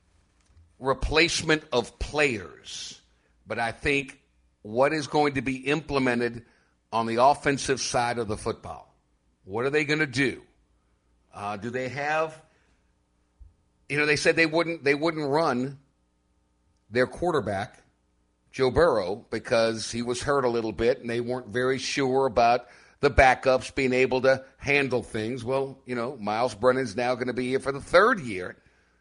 replacement of players, but I think what is going to be implemented on the offensive side of the football. What are they going to do? Uh, do they have, you know, they said they wouldn't they wouldn't run their quarterback, Joe Burrow, because he was hurt a little bit and they weren't very sure about the backups being able to handle things. Well, you know, Miles Brennan's now going to be here for the third year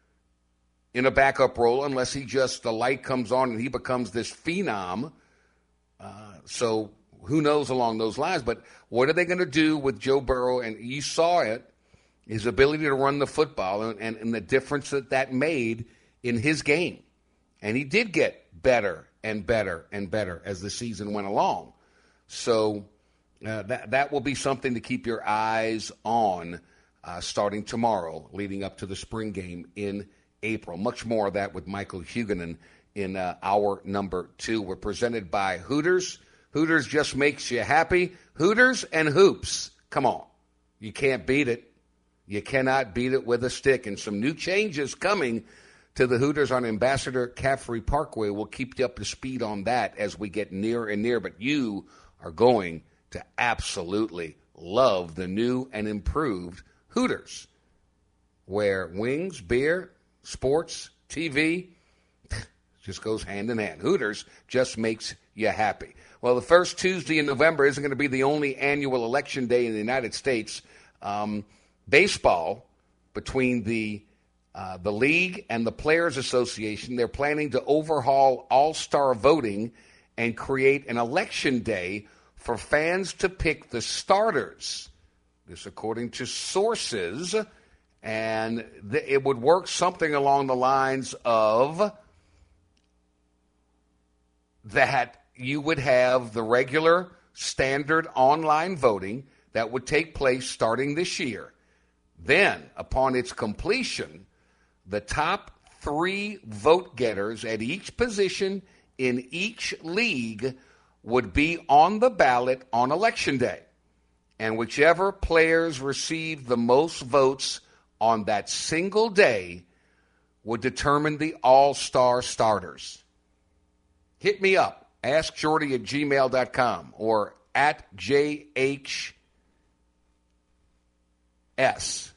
in a backup role unless he just, the light comes on and he becomes this phenom. Uh, so who knows along those lines. But what are they going to do with Joe Burrow? And you saw it, his ability to run the football and, and, and the difference that that made in his game. And he did get better and better and better as the season went along. So uh, that that will be something to keep your eyes on uh, starting tomorrow, leading up to the spring game in April. Much more of that with Michael Huguenin in uh, hour number two. We're presented by Hooters. Hooters just makes you happy. Hooters and hoops. Come on. You can't beat it. You cannot beat it with a stick. And some new changes coming to the Hooters on Ambassador Caffrey Parkway. We'll keep you up to speed on that as we get nearer and nearer. But you are going to absolutely love the new and improved Hooters, where wings, beer, sports, T V, just goes hand in hand. Hooters just makes you happy. Well, the first Tuesday in November isn't going to be the only annual election day in the United States. Um, baseball, between the Uh, the league and the Players Association, they're planning to overhaul all-star voting and create an election day for fans to pick the starters. This according to sources, and th- it would work something along the lines of that you would have the regular standard online voting that would take place starting this year. Then, upon its completion, the top three vote getters at each position in each league would be on the ballot on Election Day. And whichever players received the most votes on that single day would determine the all-star starters. Hit me up, ask jordy at gmail dot com or at J H S.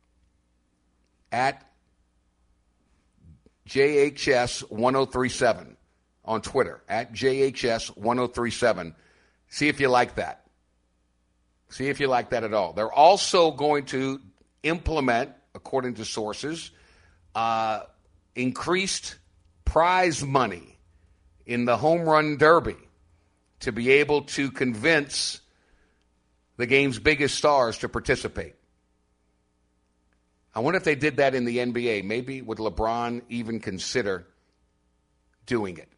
At J H S one oh three seven on Twitter, at J H S one oh three seven. See if you like that. See if you like that at all. They're also going to implement, according to sources, uh, increased prize money in the home run derby to be able to convince the game's biggest stars to participate. I wonder if they did that in the N B A. Maybe would LeBron even consider doing it?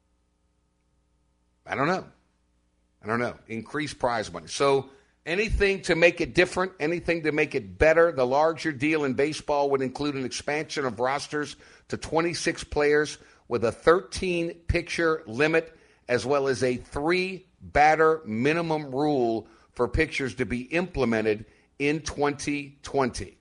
I don't know. I don't know. Increase prize money. So anything to make it different, anything to make it better. The larger deal in baseball would include an expansion of rosters to twenty-six players with a thirteen-pitcher limit, as well as a three-batter minimum rule for pitchers to be implemented in twenty twenty.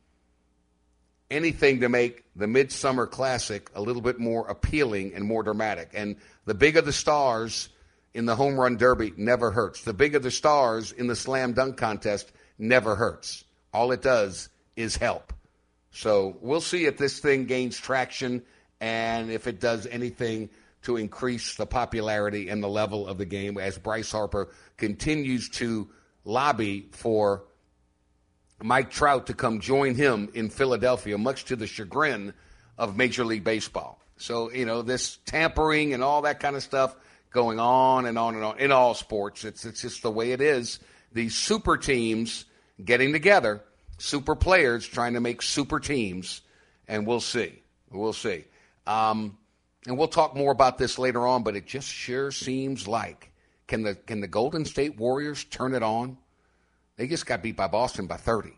Anything to make the Midsummer Classic a little bit more appealing and more dramatic. And the bigger the stars in the home run derby never hurts. The bigger the stars in the slam dunk contest never hurts. All it does is help. So we'll see if this thing gains traction and if it does anything to increase the popularity and the level of the game as Bryce Harper continues to lobby for Mike Trout to come join him in Philadelphia, much to the chagrin of Major League Baseball. So, you know, this tampering and all that kind of stuff going on and on and on in all sports. It's it's just the way it is. These super teams getting together, super players trying to make super teams, and we'll see. We'll see. Um, and we'll talk more about this later on, but it just sure seems like, can the can the Golden State Warriors turn it on? They just got beat by Boston by thirty.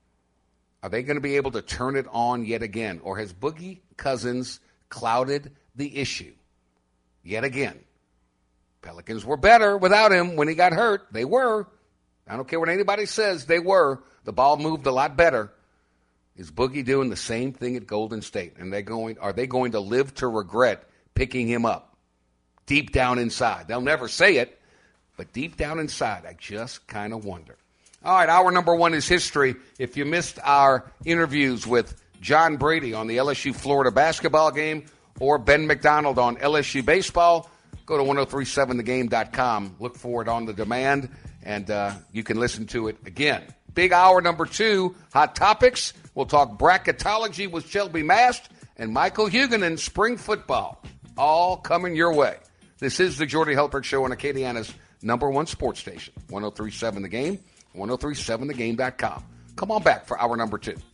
Are they going to be able to turn it on yet again? Or has Boogie Cousins clouded the issue yet again? Pelicans were better without him when he got hurt. They were. I don't care what anybody says. They were. The ball moved a lot better. Is Boogie doing the same thing at Golden State? And they going? Are they going to live to regret picking him up deep down inside? They'll never say it, but deep down inside, I just kind of wonder. All right, hour number one is history. If you missed our interviews with John Brady on the L S U-Florida basketball game or Ben McDonald on L S U baseball, go to ten thirty-seven the game dot com. Look for it on the demand, and uh, you can listen to it again. Big hour number two, hot topics. We'll talk bracketology with Shelby Mast and Michael Huguenin, spring football. All coming your way. This is the Jordy Hultberg Show on Acadiana's number one sports station, ten thirty-seven The Game. ten thirty-seven the game dot com. Come on back for hour number two.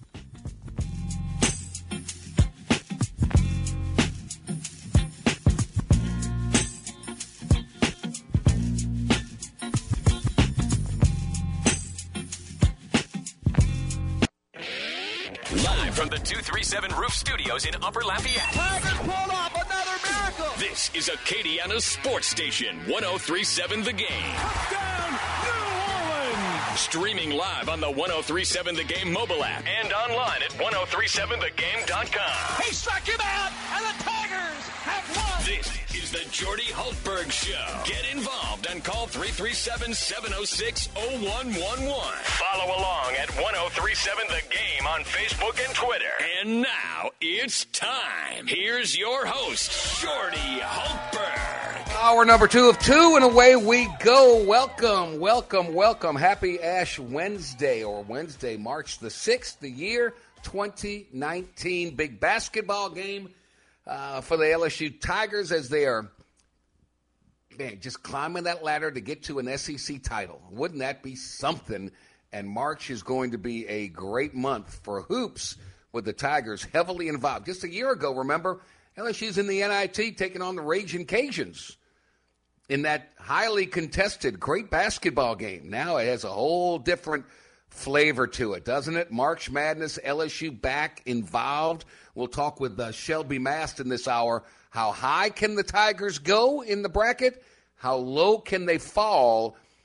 Live from the two thirty-seven Roof Studios in Upper Lafayette. Tigers pulled off another miracle. This is Acadiana's sports station, ten thirty-seven The Game. Touchdown, New Orleans. Streaming live on the ten thirty-seven The Game mobile app and online at ten thirty-seven the game dot com. He struck him out, and the Tigers have won. This is the Jordy Hultberg Show. Get involved and call three three seven, seven oh six, oh one one one. Follow along at ten thirty-seven The Game on Facebook and Twitter. And now it's time. Here's your host, Jordy Hultberg. Hour number two of two, and away we go. Welcome, welcome, welcome. Happy Ash Wednesday, or Wednesday, March the sixth, the year twenty nineteen. Big basketball game uh, for the L S U Tigers as they are, man, just climbing that ladder to get to an S E C title. Wouldn't that be something? And March is going to be a great month for hoops with the Tigers heavily involved. Just a year ago, remember, L S U's in the N I T taking on the Ragin' Cajuns in that highly contested, great basketball game. Now it has a whole different flavor to it, doesn't it? March Madness, L S U back involved. We'll talk with uh, Shelby Mast in this hour. How high can the Tigers go in the bracket? How low can they fall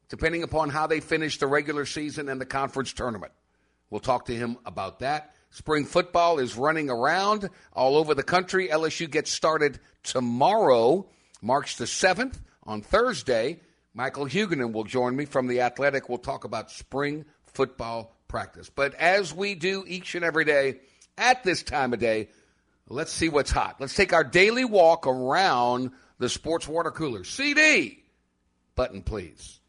depending upon how they finish the regular season and the conference tournament. We'll talk to him about that. Spring football is running around all over the country. L S U gets started tomorrow, March the seventh. On Thursday, Michael Huguenin will join me from The Athletic. We'll talk about spring football practice. But as we do each and every day at this time of day, let's see what's hot. Let's take our daily walk around the sports water cooler. C D, button please.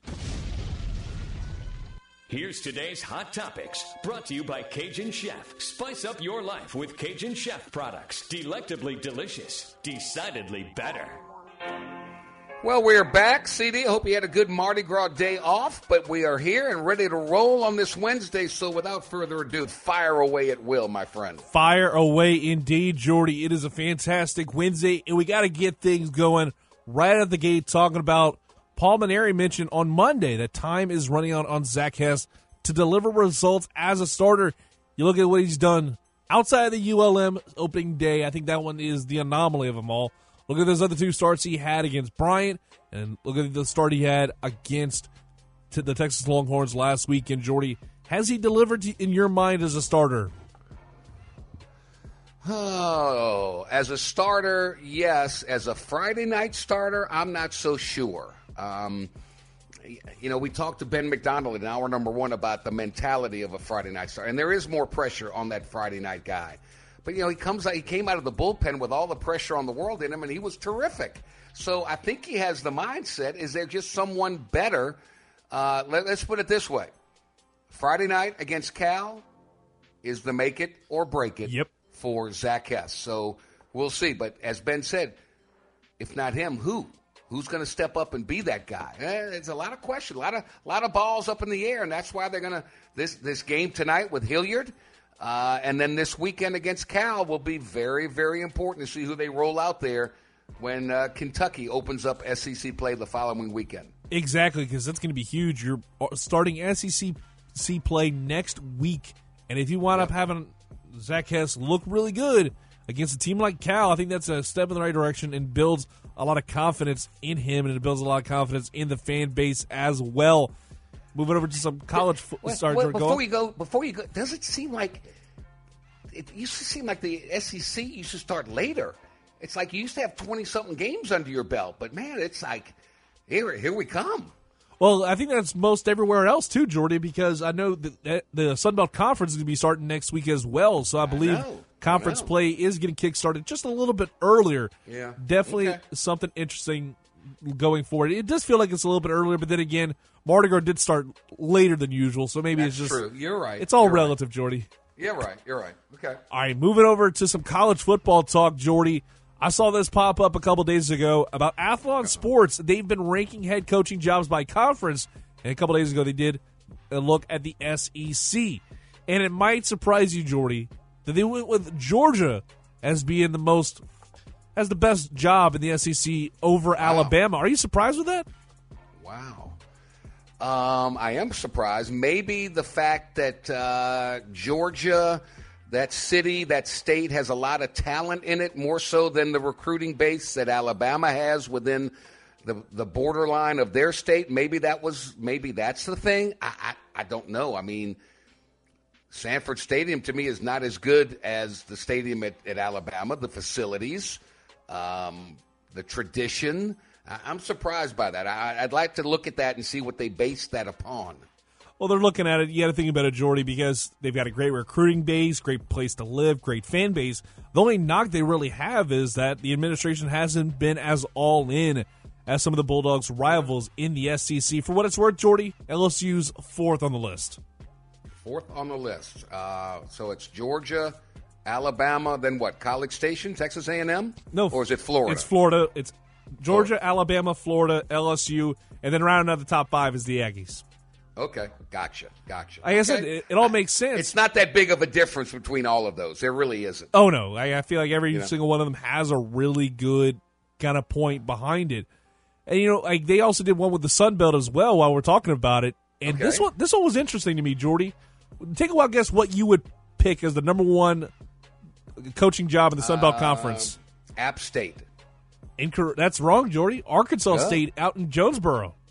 Here's today's Hot Topics, brought to you by Cajun Chef. Spice up your life with Cajun Chef products. Delectably delicious, decidedly better. Well, we're back, C D. I hope you had a good Mardi Gras day off, but we are here and ready to roll on this Wednesday. So without further ado, fire away at will, my friend. Fire away indeed, Jordy. It is a fantastic Wednesday, and we got to get things going right out the gate talking about Paul Mainieri mentioned on Monday that time is running out on Zach Hess to deliver results as a starter. You look at what he's done outside of the U L M opening day. I think that one is the anomaly of them all. Look at those other two starts he had against Bryant, and look at the start he had against the Texas Longhorns last weekend, Jordy. Has he delivered in your mind as a starter? Oh, as a starter, yes. As a Friday night starter, I'm not so sure. Um, you know, we talked to Ben McDonald in hour number one about the mentality of a Friday night starter, and there is more pressure on that Friday night guy. But, you know, he comes out, he came out of the bullpen with all the pressure on the world in him, and he was terrific. So I think he has the mindset. Is there just someone better? Uh, let, let's put it this way. Friday night against Cal is the make it or break it yep. for Zach Hess. So we'll see. But as Ben said, if not him, who? Who's going to step up and be that guy? Eh, it's a lot of questions, a lot of, lot of balls up in the air, and that's why they're going to this this game tonight with Hilliard. Uh, and then this weekend against Cal will be very, very important to see who they roll out there when uh, Kentucky opens up S E C play the following weekend. Exactly, because that's going to be huge. You're starting S E C play next week, and if you wind yep. up having Zach Hess look really good against a team like Cal, I think that's a step in the right direction and builds a lot of confidence in him, and it builds a lot of confidence in the fan base as well. Moving over to some college football. Well, well, before you go, before you go, does it seem like it used to seem like the S E C used to start later? It's like you used to have twenty something games under your belt, but man, it's like here, here we come. Well, I think that's most everywhere else too, Jordy, because I know that the Sun Belt Conference is going to be starting next week as well. So I believe I know, conference I know. play is getting kickstarted just a little bit earlier. Yeah, definitely okay. something interesting going forward. It does feel like it's a little bit earlier, but then again, Mardi Gras did start later than usual, so maybe That's it's just true. You're right. It's all You're relative, right. Jordy. You're right. You're right. Okay. All right, moving over to some college football talk, Jordy. I saw this pop up a couple days ago about Athlon Sports. They've been ranking head coaching jobs by conference, and a couple days ago they did a look at the S E C. And it might surprise you, Jordy, that they went with Georgia as being the most, as the best job in the S E C over wow. Alabama. Are you surprised with that? Wow. Um, I am surprised. Maybe the fact that uh, Georgia, that city, that state has a lot of talent in it, more so than the recruiting base that Alabama has within the the borderline of their state. Maybe that was, maybe that's the thing. I, I, I don't know. I mean, Sanford Stadium to me is not as good as the stadium at, at Alabama. The facilities, um, the tradition. I'm surprised by that. I'd like to look at that and see what they base that upon. Well, they're looking at it. You got to think about it, Jordy, because they've got a great recruiting base, great place to live, great fan base. The only knock they really have is that the administration hasn't been as all in as some of the Bulldogs' rivals in the S E C. For what it's worth, Jordy, L S U's fourth on the list. Fourth on the list. Uh, so it's Georgia, Alabama, then what? College Station, Texas A and M? No. Or is it Florida? It's Florida. It's Georgia, Florida. Alabama, Florida, L S U, and then rounding out the top five is the Aggies. Okay, gotcha, gotcha. Like I said, it, it all makes sense. It's not that big of a difference between all of those. There really isn't. Oh, no. I, I feel like every you know? single one of them has a really good kind of point behind it. And, you know, like they also did one with the Sun Belt as well while we're talking about it. And okay. this one this one was interesting to me, Jordy. Take a wild guess what you would pick as the number one coaching job in the Sun Belt uh, Conference. App State. Incor- That's wrong, Jordy. Arkansas yeah. State out in Jonesboro.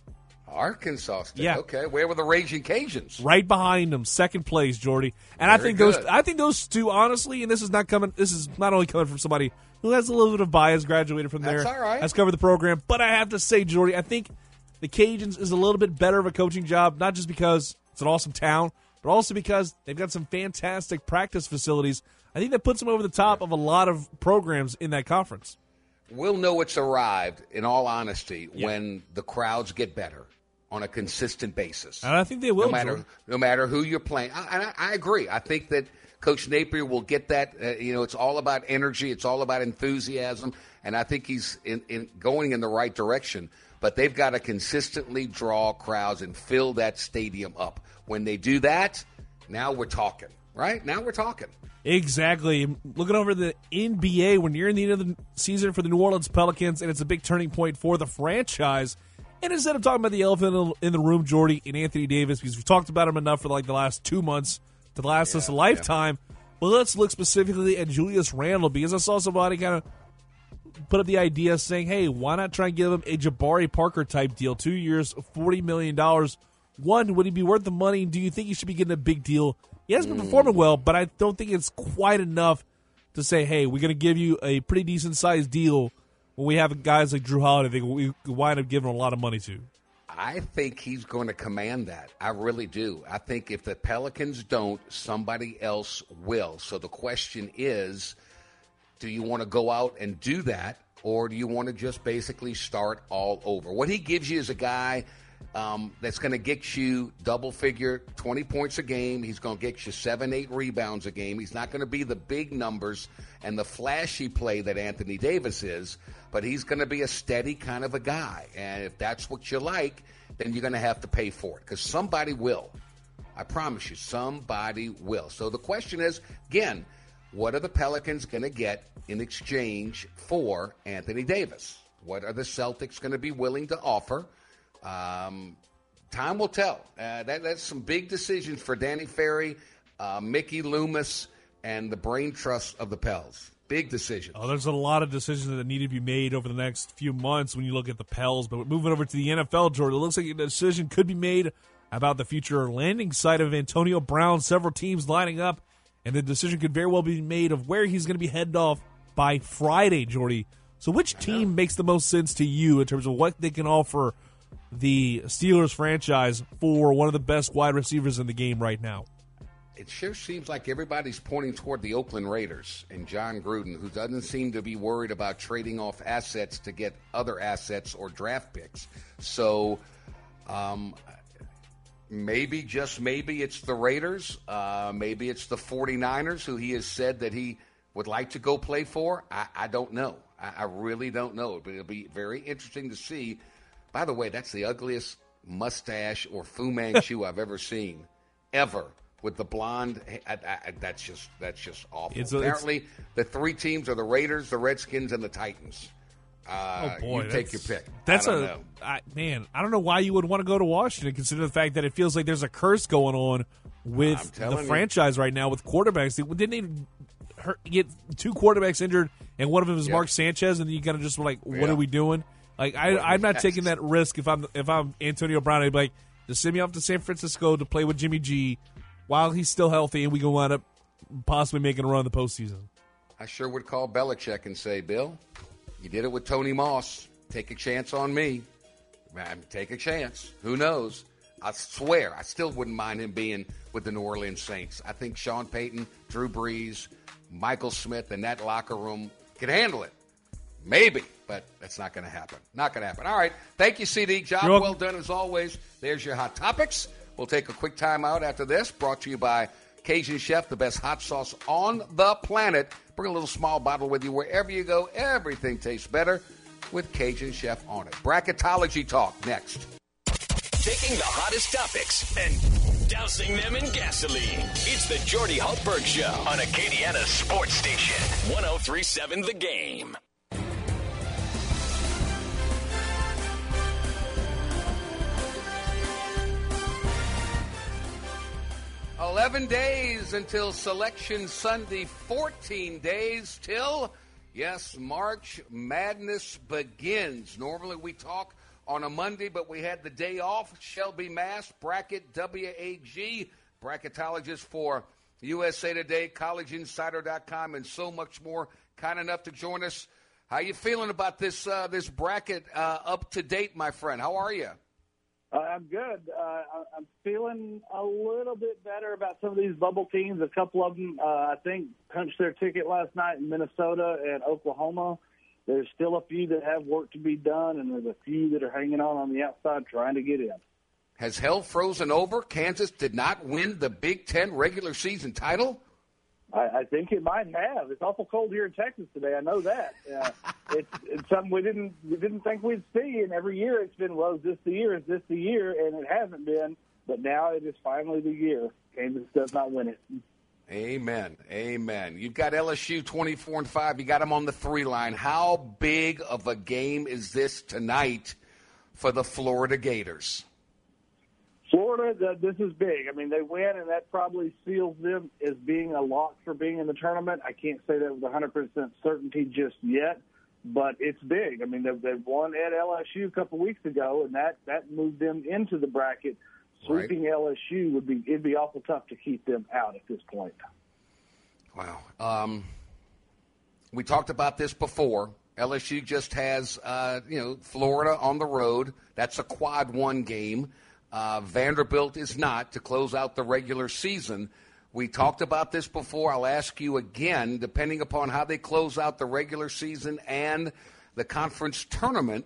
Arkansas State. Yeah. Okay. Where were the Raging Cajuns? Right behind them, second place, Jordy. And Very I think those good. I think those two, honestly, and this is not coming this is not only coming from somebody who has a little bit of bias, graduated from there. That's all right. Has covered the program. But I have to say, Jordy, I think the Cajuns is a little bit better of a coaching job, not just because it's an awesome town, but also because they've got some fantastic practice facilities. I think that puts them over the top of a lot of programs in that conference. We'll know it's arrived, in all honesty, Yeah. when the crowds get better on a consistent basis. And I think they will, No matter, Jordan. no matter who you're playing. I, and I, I agree. I think that Coach Napier will get that. Uh, you know, it's all about energy. It's all about enthusiasm. And I think he's in, in going in the right direction. But they've got to consistently draw crowds and fill that stadium up. When they do that, now we're talking, right? Now we're talking. Exactly. Looking over the N B A, we're nearing the end of the season for the New Orleans Pelicans, and it's a big turning point for the franchise. And instead of talking about the elephant in the room, Jordy, and Anthony Davis, because we've talked about him enough for like the last two months to last Yeah, us a lifetime, yeah. Well, let's look specifically at Julius Randle, because I saw somebody kind of put up the idea saying, hey, why not try and give him a Jabari Parker type deal? Two years, forty million dollars. One, would he be worth the money? Do you think he should be getting a big deal? He has been mm. performing well, but I don't think it's quite enough to say, hey, we're going to give you a pretty decent-sized deal when we have guys like Drew Holiday that we wind up giving a lot of money to. I think he's going to command that. I really do. I think if the Pelicans don't, somebody else will. So the question is, do you want to go out and do that, or do you want to just basically start all over? What he gives you is a guy um, that's going to get you double-figure, twenty points a game. He's going to get you seven, eight rebounds a game. He's not going to be the big numbers and the flashy play that Anthony Davis is, but he's going to be a steady kind of a guy. And if that's what you like, then you're going to have to pay for it, because somebody will. I promise you, somebody will. So the question is, again, what are the Pelicans going to get in exchange for Anthony Davis? What are the Celtics going to be willing to offer? Um, time will tell. Uh, that, that's some big decisions for Danny Ferry, uh, Mickey Loomis, and the brain trust of the Pels. Big decisions. Oh, there's a lot of decisions that need to be made over the next few months when you look at the Pels. But moving over to the N F L, Jordan, it looks like a decision could be made about the future landing site of Antonio Brown. Several teams lining up, and the decision could very well be made of where he's going to be headed off by Friday, Jordy. So which team makes the most sense to you in terms of what they can offer the Steelers franchise for one of the best wide receivers in the game right now? It sure seems like everybody's pointing toward the Oakland Raiders and John Gruden, who doesn't seem to be worried about trading off assets to get other assets or draft picks. So um, maybe, just maybe, it's the Raiders. Uh, maybe it's the 49ers, who he has said that he would like to go play for. I, I don't know. I, I really don't know. But it'll be very interesting to see. By the way, that's the ugliest mustache or Fu Manchu I've ever seen, ever. With the blonde, I, I, that's just that's just awful. It's a, Apparently, it's, the three teams are the Raiders, the Redskins, and the Titans. Uh, oh boy, you take your pick. That's I don't a know. I, man. I don't know why you would want to go to Washington, considering the fact that it feels like there's a curse going on with the you. franchise right now with quarterbacks. Didn't they hurt, get two quarterbacks injured, and one of them is Yep. Mark Sanchez, and then you kind of just were like, what Yeah. are we doing? Like I, What I'm not next? taking that risk if I'm if I'm Antonio Brown. I'd be like, just send me off to San Francisco to play with Jimmy G while he's still healthy, and we can wind up possibly making a run in the postseason. I sure would call Belichick and say, Bill, you did it with Tony Moss. Take a chance on me. Man, take a chance. Who knows? I swear, I still wouldn't mind him being with the New Orleans Saints. I think Sean Payton, Drew Brees, Michael Smith, and that locker room can handle it. Maybe, but that's not going to happen. Not going to happen. All right. Thank you, C D. Job You're well done as always. There's your Hot Topics. We'll take a quick time out after this. Brought to you by Cajun Chef, the best hot sauce on the planet. Bring a little small bottle with you wherever you go. Everything tastes better with Cajun Chef on it. Bracketology talk next. Taking the hottest topics and dousing them in gasoline. It's the Jordy Hultberg Show on Acadiana Sports Station. one oh three point seven The Game. eleven days until Selection Sunday. fourteen days till, yes, March Madness begins. Normally we talk on a Monday, but we had the day off. Shelby Mast, Bracket W A G, bracketologist for U S A Today, college insider dot com, and so much more. Kind enough to join us. How you feeling about this uh, this bracket uh, up to date, my friend? How are you? Uh, I'm good. Uh, I'm feeling a little bit better about some of these bubble teams. A couple of them, uh, I think, punched their ticket last night in Minnesota and Oklahoma. There's still a few that have work to be done, and there's a few that are hanging on on the outside trying to get in. Has hell frozen over? Kansas did not win the Big Ten regular season title? I, I think it might have. It's awful cold here in Texas today. I know that. Uh, it's, it's something we didn't we didn't think we'd see, and every year it's been, well, is this the year? Is this the year? And it hasn't been, but now it is finally the year. Kansas does not win it. Amen. Amen. You've got L S U twenty-four and five. You got them on the three line. How big of a game is this tonight for the Florida Gators? Florida, this is big. I mean, they win, and that probably seals them as being a lock for being in the tournament. I can't say that with one hundred percent certainty just yet, but it's big. I mean, they've, they've won at L S U a couple weeks ago, and that, that moved them into the bracket. Sweeping right. L S U would be it'd be awful tough to keep them out at this point. Wow. Um, we talked about this before. L S U just has, uh, you know, Florida on the road. That's a quad one game. Uh, Vanderbilt is not to close out the regular season. We talked about this before. I'll ask you again, depending upon how they close out the regular season and the conference tournament,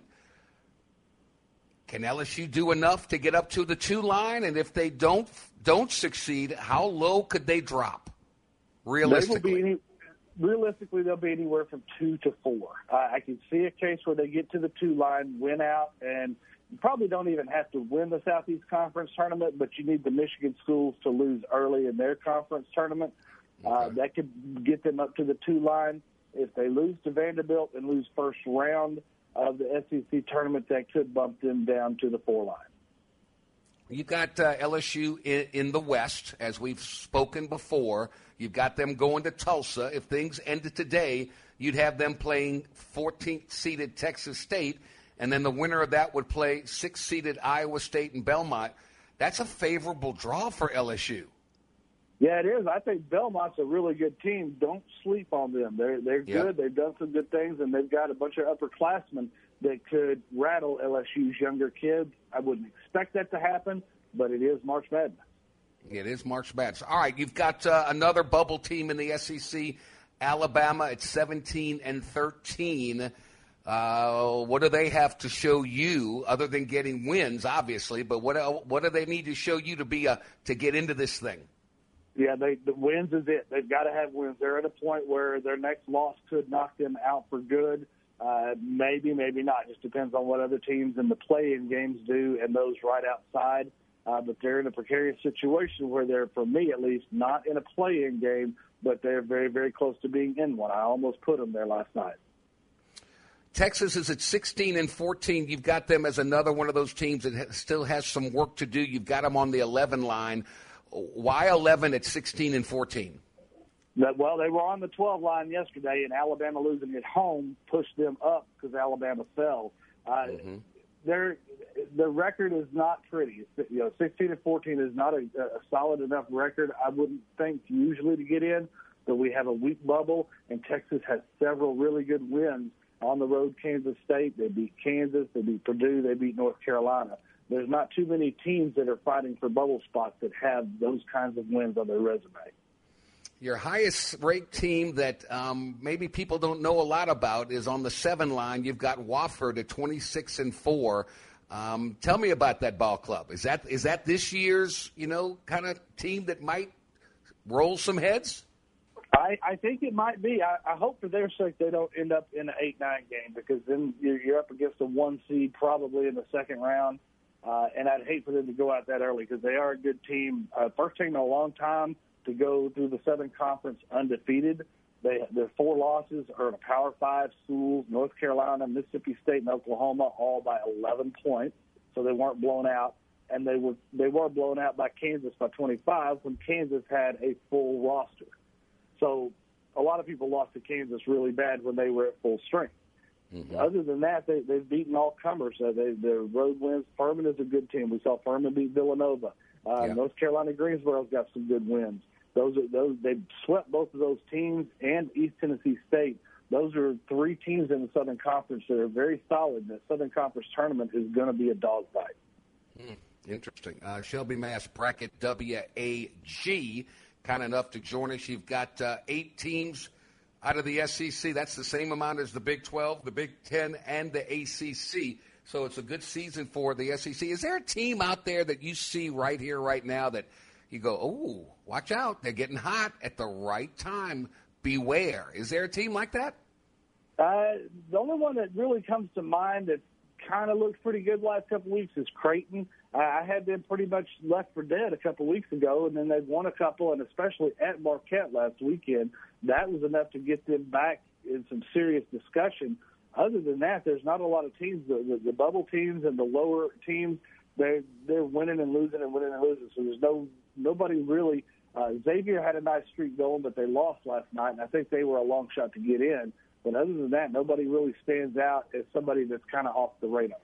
can L S U do enough to get up to the two line? And if they don't don't succeed, how low could they drop realistically? They will be any, realistically, they'll be anywhere from two to four. Uh, I can see a case where they get to the two line, win out, and you probably don't even have to win the Southeast Conference tournament, but you need the Michigan schools to lose early in their conference tournament. Okay. Uh, that could get them up to the two line. If they lose to Vanderbilt and lose first round of the S E C tournament, that could bump them down to the four line. You've got uh, L S U in, in the West, as we've spoken before. You've got them going to Tulsa. If things ended today, you'd have them playing fourteenth-seeded Texas State, and then the winner of that would play sixth-seeded Iowa State and Belmont. That's a favorable draw for L S U. Yeah, it is. I think Belmont's a really good team. Don't sleep on them. They're they're yep. good. They've done some good things, and they've got a bunch of upperclassmen that could rattle L S U's younger kids. I wouldn't expect that to happen, but it is March Madness. It is March Madness. All right, you've got uh, another bubble team in the S E C, Alabama at seventeen and thirteen. Uh, what do they have to show you other than getting wins, obviously? But what what do they need to show you to be a to get into this thing? Yeah, they, the wins is it. They've got to have wins. They're at a point where their next loss could knock them out for good. Uh, maybe, maybe not. Just depends on what other teams in the play-in games do and those right outside. Uh, but they're in a precarious situation where they're, for me at least, not in a play-in game, but they're very, very close to being in one. I almost put them there last night. Texas is at sixteen and fourteen. You've got them as another one of those teams that still has some work to do. You've got them on the eleven line. Why eleven at sixteen and fourteen? That, well, they were on the twelve line yesterday, and Alabama losing at home pushed them up because Alabama fell. Uh, mm-hmm. Their the record is not pretty. It's, you know, sixteen and fourteen is not a, a solid enough record. I wouldn't think usually to get in, but we have a weak bubble, and Texas has several really good wins on the road. Kansas State, they beat Kansas, they beat Purdue, they beat North Carolina. There's not too many teams that are fighting for bubble spots that have those kinds of wins on their resume. Your highest-ranked team that um, maybe people don't know a lot about is on the seven line. You've got Wofford at twenty-six and four. Um, tell me about that ball club. Is that is that this year's you know kind of team that might roll some heads? I, I think it might be. I, I hope for their sake they don't end up in an eight nine game, because then you're, you're up against a one seed probably in the second round. Uh, and I'd hate for them to go out that early because they are a good team. Uh, first team in a long time to go through the Southern Conference undefeated. They, their four losses are in a Power Five schools, North Carolina, Mississippi State, and Oklahoma, all by eleven points. So they weren't blown out. And they were they were blown out by Kansas by twenty-five when Kansas had a full roster. So a lot of people lost to Kansas really bad when they were at full strength. Mm-hmm. Other than that, they, they've beaten all comers. Uh, they, their road wins. Furman is a good team. We saw Furman beat Villanova. Uh, yeah. North Carolina Greensboro's got some good wins. Those are those. They swept both of those teams and East Tennessee State. Those are three teams in the Southern Conference that are very solid. The Southern Conference tournament is going to be a dogfight. Mm, interesting. Uh, Shelby Mass, bracket W A G, kind enough to join us. You've got uh, eight teams out of the S E C. That's the same amount as the Big twelve, the Big ten, and the A C C. So it's a good season for the S E C. Is there a team out there that you see right here, right now, that you go, oh, watch out, they're getting hot at the right time? Beware. Is there a team like that? Uh, the only one that really comes to mind that kind of looks pretty good the last couple of weeks is Creighton. Uh, I had them pretty much left for dead a couple of weeks ago, and then they've won a couple, and especially at Marquette last weekend. That was enough to get them back in some serious discussion. Other than that, there's not a lot of teams. The, the, the bubble teams and the lower teams, they're, they're winning and losing and winning and losing. So there's no nobody really. Uh, Xavier had a nice streak going, but they lost last night, and I think they were a long shot to get in. But other than that, nobody really stands out as somebody that's kind of off the radar.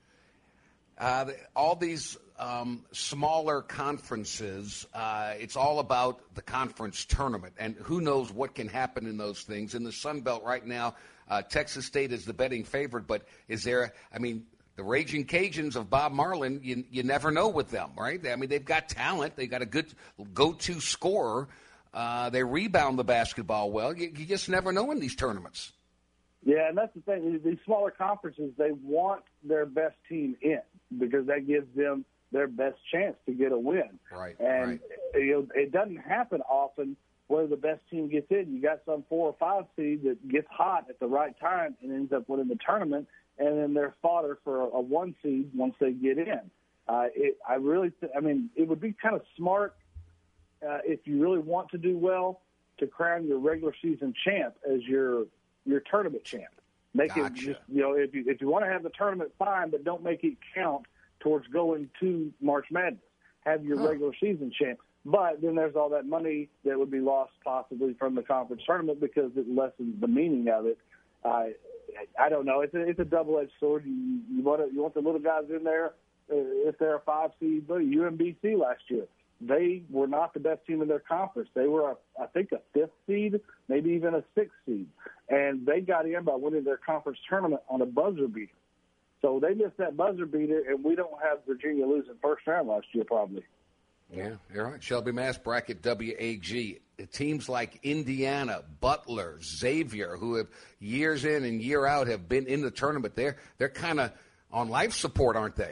Uh, all these um, smaller conferences, uh, it's all about the conference tournament, and who knows what can happen in those things. In the Sun Belt right now, uh, Texas State is the betting favorite, but is there, I mean, the Raging Cajuns of Bob Marlin, you, you never know with them, right? I mean, they've got talent. They've got a good go-to scorer. Uh, they rebound the basketball well. You, you just never know in these tournaments. Yeah, and that's the thing. These smaller conferences, they want their best team in because that gives them their best chance to get a win. Right, and right. You know, it doesn't happen often where the best team gets in. You got some four or five seed that gets hot at the right time and ends up winning the tournament, and then they're fodder for a, a one seed once they get in. Uh, it, I really, th- I mean, it would be kind of smart uh, if you really want to do well to crown your regular season champ as your your tournament champ. Make gotcha. it just, you know, if you if you want to have the tournament, fine, but don't make it count towards going to March Madness. Have your huh. regular season champ. But then there's all that money that would be lost possibly from the conference tournament because it lessens the meaning of it. Uh, I don't know. It's a, it's a double-edged sword. You, you want to, you want the little guys in there uh, if they're a five seed. But U M B C last year, they were not the best team in their conference. They were, a, I think, a fifth seed, maybe even a sixth seed, and they got in by winning their conference tournament on a buzzer beater. So they missed that buzzer beater, and we don't have Virginia losing first round last year probably. Yeah, you're right. Shelby Mass, bracket W A G. Teams like Indiana, Butler, Xavier, who have years in and year out have been in the tournament, they're, they're kind of on life support, aren't they?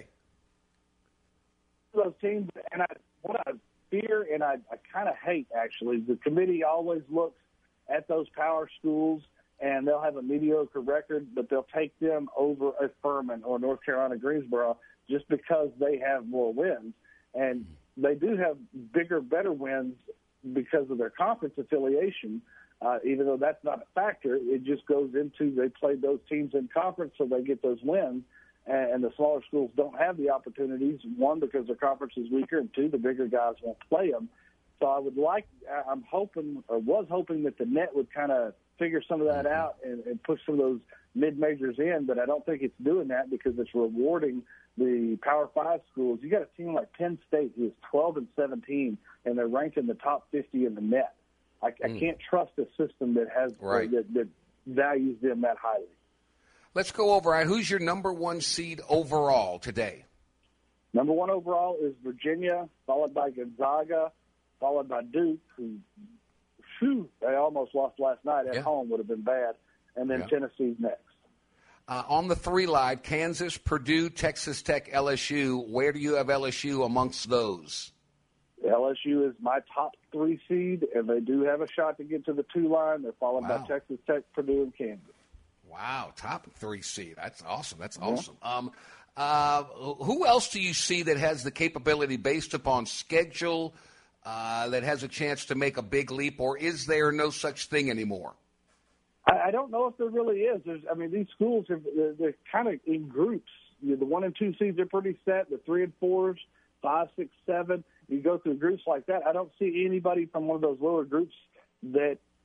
Those teams, and I, what I fear and I, I kind of hate, actually, the committee always looks at those power schools, and they'll have a mediocre record, but they'll take them over a Furman or North Carolina Greensboro just because they have more wins. And they do have bigger, better wins because of their conference affiliation, uh, even though that's not a factor. It just goes into they played those teams in conference, so they get those wins. And, and the smaller schools don't have the opportunities, one, because their conference is weaker, and two, the bigger guys won't play them. So I would like, I'm hoping, or was hoping that the net would kind of figure some of that out and, and push some of those mid-majors in, but I don't think it's doing that because it's rewarding the Power Five schools. You got a team like Penn State who is twelve and seventeen, and they're ranked in the top fifty in the net. I, mm. I can't trust a system that has right. uh, that, that values them that highly. Let's go over it. Who's your number one seed overall today? Number one overall is Virginia, followed by Gonzaga, followed by Duke, who whew, they almost lost last night at yeah. home, would have been bad, and then yeah. Tennessee's next. Uh, on the three live, Kansas, Purdue, Texas Tech, L S U. Where do you have L S U amongst those? L S U is my top three seed, and they do have a shot to get to the two line. They're followed wow. by Texas Tech, Purdue, and Kansas. Wow, top three seed. That's awesome. That's yeah. awesome. Um, uh, who else do you see that has the capability based upon schedule uh, that has a chance to make a big leap, or is there no such thing anymore? I don't know if there really is. There's, I mean, these schools are they're, they're kind of in groups. You know, the one and two seeds are pretty set. The three and fours, five, six, seven. You go through groups like that. I don't see anybody from one of those lower groups that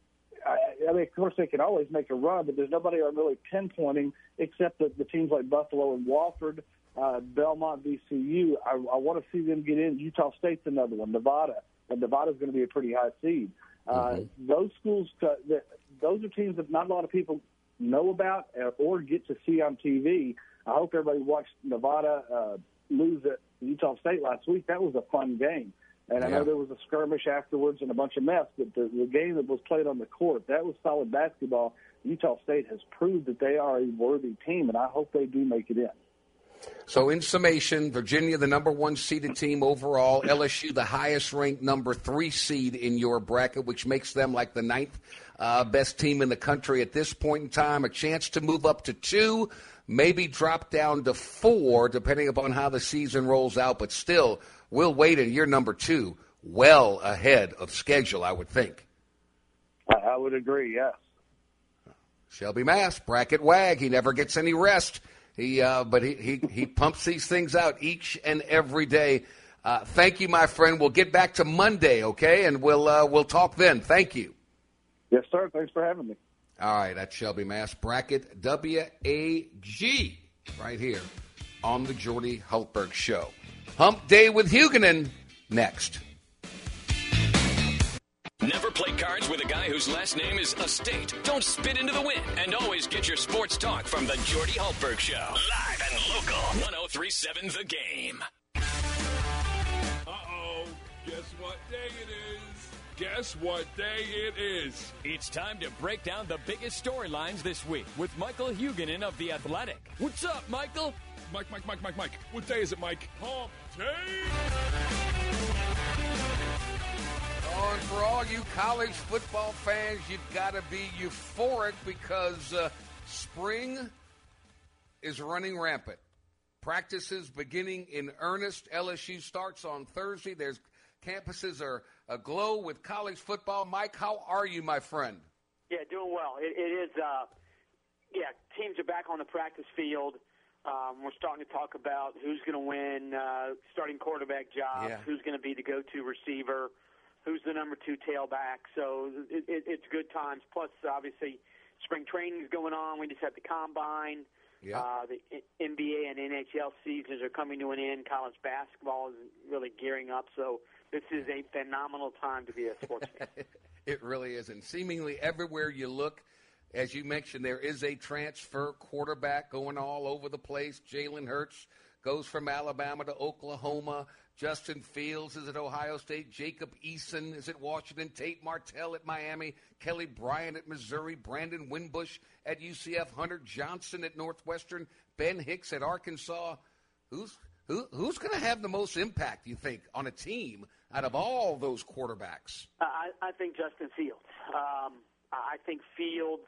I, I mean, of course, they can always make a run, but there's nobody I'm really pinpointing except the, the teams like Buffalo and Wofford, uh, Belmont, V C U. I, I want to see them get in. Utah State's another one. Nevada, and Nevada's going to be a pretty high seed. Uh, mm-hmm. Those schools, uh, those are teams that not a lot of people know about or get to see on T V. I hope everybody watched Nevada uh, lose at Utah State last week. That was a fun game. And yeah. I know there was a skirmish afterwards and a bunch of mess, but the, the game that was played on the court, that was solid basketball. Utah State has proved that they are a worthy team, and I hope they do make it in. So in summation, Virginia, the number one seeded team overall, L S U, the highest ranked number three seed in your bracket, which makes them like the ninth uh, best team in the country at this point in time, a chance to move up to two, maybe drop down to four, depending upon how the season rolls out, but still, we'll wait in year number two, well ahead of schedule, I would think. I would agree, yes. Shelby Mass, bracket wag, he never gets any rest. He, uh, but he, he, he pumps these things out each and every day. Uh, thank you, my friend. We'll get back to Monday, okay? And we'll uh, we'll talk then. Thank you. Yes, sir. Thanks for having me. All right, that's Shelby Mass, bracket W A G, right here on the Jordy Hultberg Show. Hump Day with Huguenin next. Never play cards with a guy whose last name is Estate. Don't spit into the wind. And always get your sports talk from the Jordy Hultberg Show. Live and local. one oh three seven The Game. Uh-oh. Guess what day it is? Guess what day it is? It's time to break down the biggest storylines this week with Michael Huguenin of The Athletic. What's up, Michael? Mike, Mike, Mike, Mike, Mike. What day is it, Mike? Hump Day! Oh, and for all you college football fans, you've got to be euphoric because uh, spring is running rampant. Practices beginning in earnest. L S U starts on Thursday. There's campuses are aglow with college football. Mike, how are you, my friend? Yeah, doing well. It, it is, uh, yeah, teams are back on the practice field. Um, we're starting to talk about who's going to win uh, starting quarterback jobs, yeah. who's going to be the go-to receiver, who's the number two tailback. So it, it, it's good times. Plus, obviously, spring training is going on. We just had the combine. Yeah. Uh, the N B A and N H L seasons are coming to an end. College basketball is really gearing up. So this is a phenomenal time to be a sports fan. It really is. And seemingly everywhere you look, as you mentioned, there is a transfer quarterback going all over the place. Jalen Hurts goes from Alabama to Oklahoma. Justin Fields is at Ohio State. Jacob Eason is at Washington. Tate Martell at Miami. Kelly Bryant at Missouri. Brandon Wimbush at U C F. Hunter Johnson at Northwestern. Ben Hicks at Arkansas. Who's who, who's going to have the most impact, you think, on a team out of all those quarterbacks? I, I think Justin Fields. Um, I think Fields,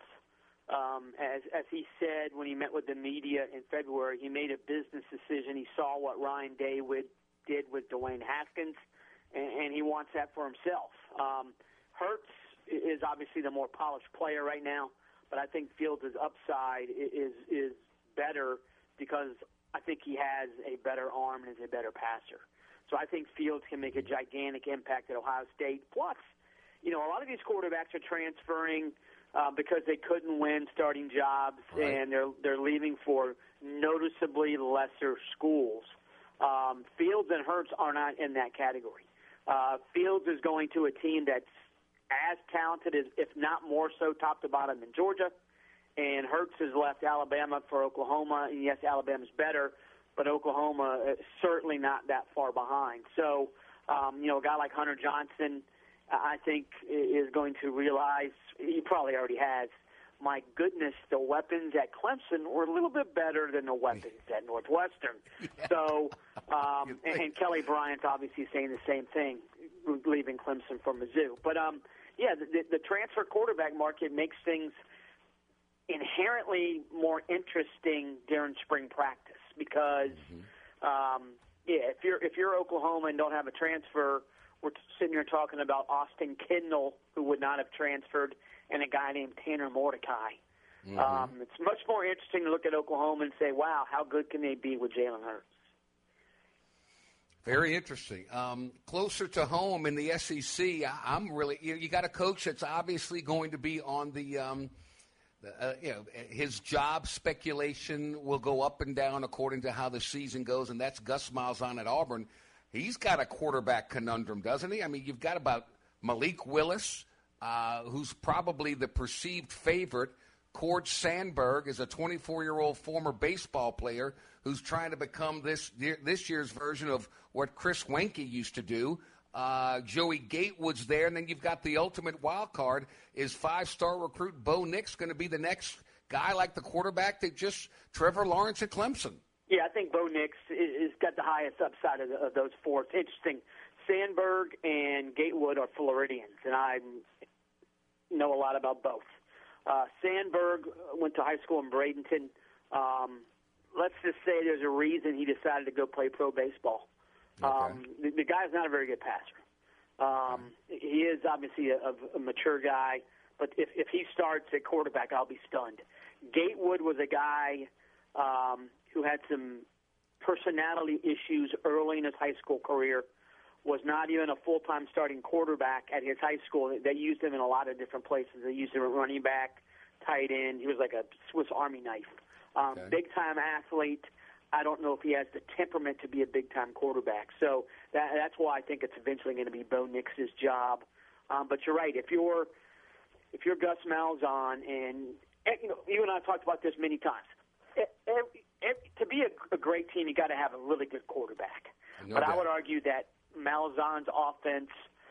um, as, as he said when he met with the media in February, he made a business decision. He saw what Ryan Day would did with Dwayne Haskins, and, and he wants that for himself. Um, Hurts is obviously the more polished player right now, but I think Fields' upside is is better because I think he has a better arm and is a better passer. So I think Fields can make a gigantic impact at Ohio State. Plus, you know, a lot of these quarterbacks are transferring uh, because they couldn't win starting jobs, right. and they're they're leaving for noticeably lesser schools. Um, Fields and Hurts are not in that category. Uh, Fields is going to a team that's as talented, as, if not more so, top to bottom than Georgia. And Hurts has left Alabama for Oklahoma. And yes, Alabama's better, but Oklahoma is certainly not that far behind. So, um, you know, a guy like Hunter Johnson, I think, is going to realize, he probably already has, my goodness, the weapons at Clemson were a little bit better than the weapons at Northwestern. Yeah. So, um, and, and Kelly Bryant's obviously saying the same thing, leaving Clemson for Mizzou. But, um, yeah, the, the transfer quarterback market makes things inherently more interesting during spring practice because, mm-hmm. um, yeah, if you're if you're Oklahoma and don't have a transfer, we're sitting here talking about Austin Kendall, who would not have transferred, and a guy named Tanner Mordecai. Mm-hmm. Um, it's much more interesting to look at Oklahoma and say, wow, how good can they be with Jalen Hurts? Very interesting. Um, closer to home in the S E C, I, I'm really you, you got a coach that's obviously going to be on the, um, the uh, you know, his job speculation will go up and down according to how the season goes, and that's Gus Malzahn at Auburn. He's got a quarterback conundrum, doesn't he? I mean, you've got about Malik Willis, uh, who's probably the perceived favorite. Cord Sandberg is a twenty-four-year-old former baseball player who's trying to become this this year's version of what Chris Weinke used to do. Uh, Joey Gatewood's there, and then you've got the ultimate wild card. Is five-star recruit Bo Nix going to be the next guy like the quarterback that just Trevor Lawrence at Clemson? Yeah, I think Bo Nix is got the highest upside of, the, of those four. It's interesting. Sandberg and Gatewood are Floridians, and I know a lot about both. Uh, Sandberg went to high school in Bradenton. Um, let's just say there's a reason he decided to go play pro baseball. Okay. Um, the, the guy's not a very good passer. Um, he is obviously a, a mature guy, but if, if he starts at quarterback, I'll be stunned. Gatewood was a guy um, who had some personality issues early in his high school career, was not even a full-time starting quarterback at his high school. They used him in a lot of different places. They used him at running back, tight end. He was like a Swiss Army knife. Um, Okay. Big-time athlete. I don't know if he has the temperament to be a big-time quarterback. So that, that's why I think it's eventually going to be Bo Nix's job. Um, but you're right. If you're if you're Gus Malzahn, and, and you know, you and I have talked about this many times, every, every, to be a, a great team, you got to have a really good quarterback. No but I doubt. would argue that Malzahn's offense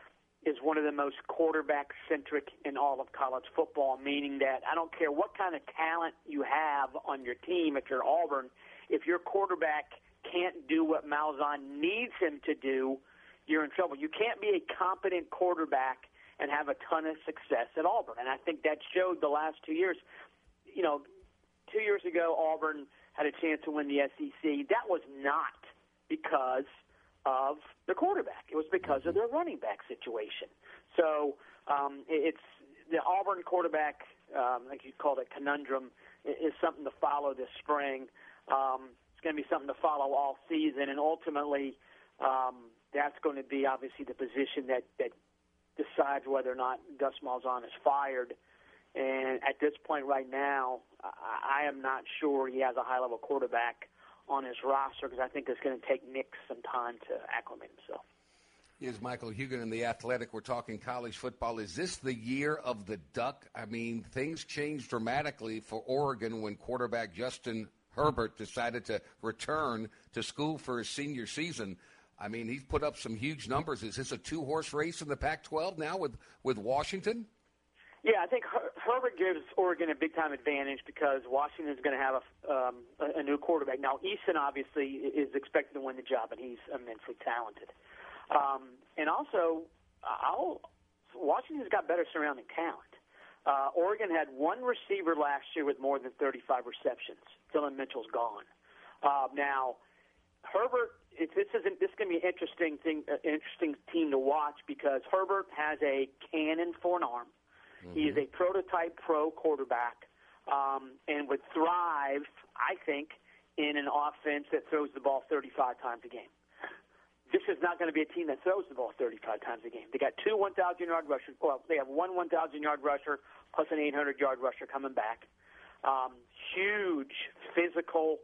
is one of the most quarterback-centric in all of college football, meaning that I don't care what kind of talent you have on your team, if you're Auburn, if your quarterback can't do what Malzahn needs him to do, you're in trouble. You can't be a competent quarterback and have a ton of success at Auburn, and I think that showed the last two years. You know, two years ago, Auburn had a chance to win the S E C. That was not because of the quarterback. It was because of their running back situation. So um, it's the Auburn quarterback, um, like you called it, conundrum, is something to follow this spring. Um, it's going to be something to follow all season, and ultimately um, that's going to be obviously the position that, that decides whether or not Gus Malzahn is fired. And at this point right now, I, I am not sure he has a high-level quarterback on his roster because I think it's going to take Nick some time to acclimate himself. Here's Michael Hugan in The Athletic. We're talking college football. Is this the year of the duck? I mean, things changed dramatically for Oregon when quarterback Justin Herbert decided to return to school for his senior season. I mean, he's put up some huge numbers. Is this a two-horse race in the Pac twelve now with, with Washington? Yeah, I think Her- Herbert gives Oregon a big-time advantage because Washington's going to have a, um, a, a new quarterback. Now, Eason obviously is expected to win the job, and he's immensely talented. Um, and also, I'll, Washington's got better surrounding talent. Uh, Oregon had one receiver last year with more than thirty-five receptions. Dylan Mitchell's gone. Uh, now, Herbert, it, this isn't. This is going to be an interesting thing, uh, interesting team to watch because Herbert has a cannon for an arm. Mm-hmm. He is a prototype pro quarterback, um, and would thrive, I think, in an offense that throws the ball thirty-five times a game. This is not going to be a team that throws the ball thirty-five times a game. They got two one thousand yard rushers. Well, they have one one thousand yard rusher plus an eight hundred yard rusher coming back. Um, huge physical,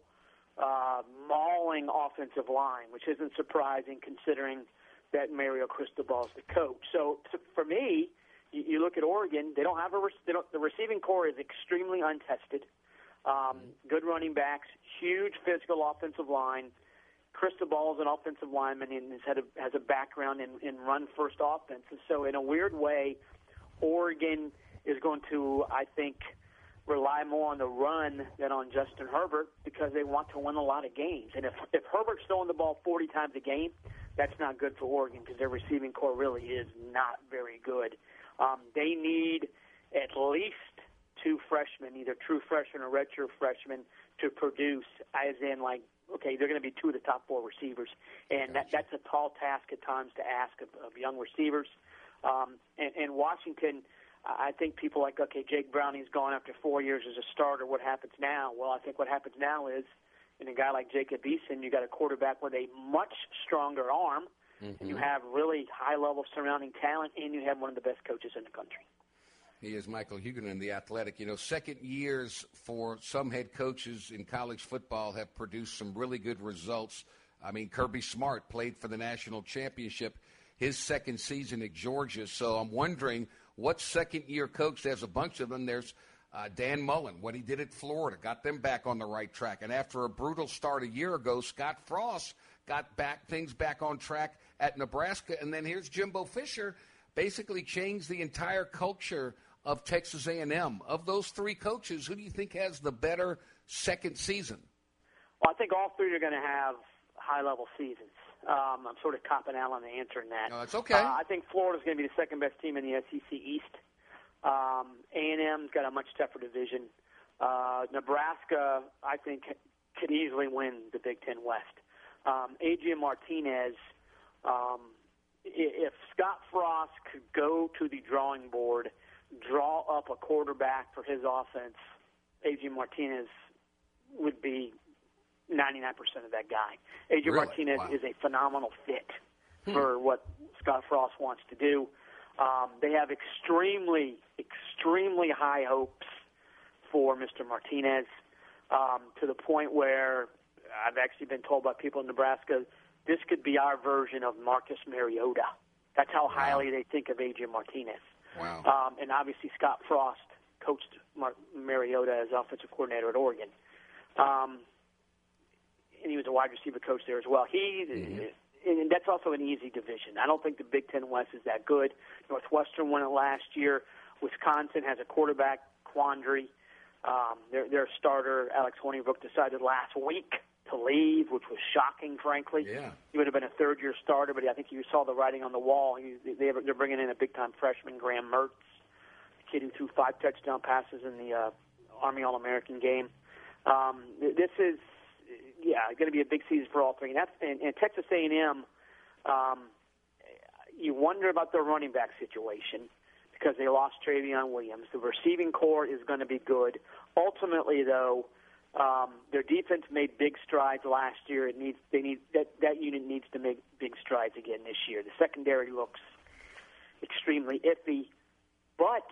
uh, mauling offensive line, which isn't surprising considering that Mario Cristobal is the coach. So, so for me, you, you look at Oregon. They don't have a re- they don't, the receiving core is extremely untested. Um, good running backs, huge physical offensive line. Cristobal is an offensive lineman and has, had a, has a background in, in run-first offenses. So in a weird way, Oregon is going to, I think, rely more on the run than on Justin Herbert because they want to win a lot of games. And if, if Herbert's throwing the ball forty times a game, that's not good for Oregon because their receiving core really is not very good. Um, they need at least two freshmen, either true freshmen or redshirt freshmen, to produce, as in, like, okay, they're going to be two of the top four receivers. And that, that's a tall task at times to ask of, of young receivers. Um, and, and Washington, I think people like, okay, Jake Browning's gone after four years as a starter. What happens now? Well, I think what happens now is and a guy like Jacob Eason, you got a quarterback with a much stronger arm, mm-hmm. and you have really high-level surrounding talent, and you have one of the best coaches in the country. He is Michael Huguenin, The Athletic. You know, second years for some head coaches in college football have produced some really good results. I mean, Kirby Smart played for the national championship his second season at Georgia. So I'm wondering what second-year coach, there's a bunch of them. There's uh, Dan Mullen, what he did at Florida, got them back on the right track. And after a brutal start a year ago, Scott Frost got back things back on track at Nebraska. And then here's Jimbo Fisher, basically changed the entire culture of Texas A and M. Of those three coaches, who do you think has the better second season? Well, I think all three are going to have high-level seasons. Um, I'm sort of copping out on answering that. No, it's okay. Uh, I think Florida's going to be the second-best team in the S E C East. Um, A and M's got a much tougher division. Uh, Nebraska, I think, could easily win the Big Ten West. Um, Adrian Martinez, um, if Scott Frost could go to the drawing board, draw up a quarterback for his offense, Adrian Martinez would be ninety-nine percent of that guy. Adrian Really? Martinez Wow. is a phenomenal fit Hmm. for what Scott Frost wants to do. Um, they have extremely, extremely high hopes for Mister Martinez, um, to the point where I've actually been told by people in Nebraska, this could be our version of Marcus Mariota. That's how highly they think of Adrian Martinez. Wow. Um, and obviously Scott Frost coached Mar- Mariota as offensive coordinator at Oregon. Um, and he was a wide receiver coach there as well. He, mm-hmm. and that's also an easy division. I don't think the Big Ten West is that good. Northwestern won it last year. Wisconsin has a quarterback quandary. Um, their, their starter, Alex Hornibrook, decided last week to leave, which was shocking, frankly. Yeah. He would have been a third-year starter, but I think you saw the writing on the wall. He, they, they're bringing in a big-time freshman, Graham Mertz, a kid who threw five touchdown passes in the uh, Army All-American game. Um, this is, yeah, going to be a big season for all three. And, that's, and, and Texas A and M, um, you wonder about their running back situation because they lost Travion Williams. The receiving core is going to be good. Ultimately, though, Um, their defense made big strides last year. It needs they need that that unit needs to make big strides again this year. The secondary looks extremely iffy, but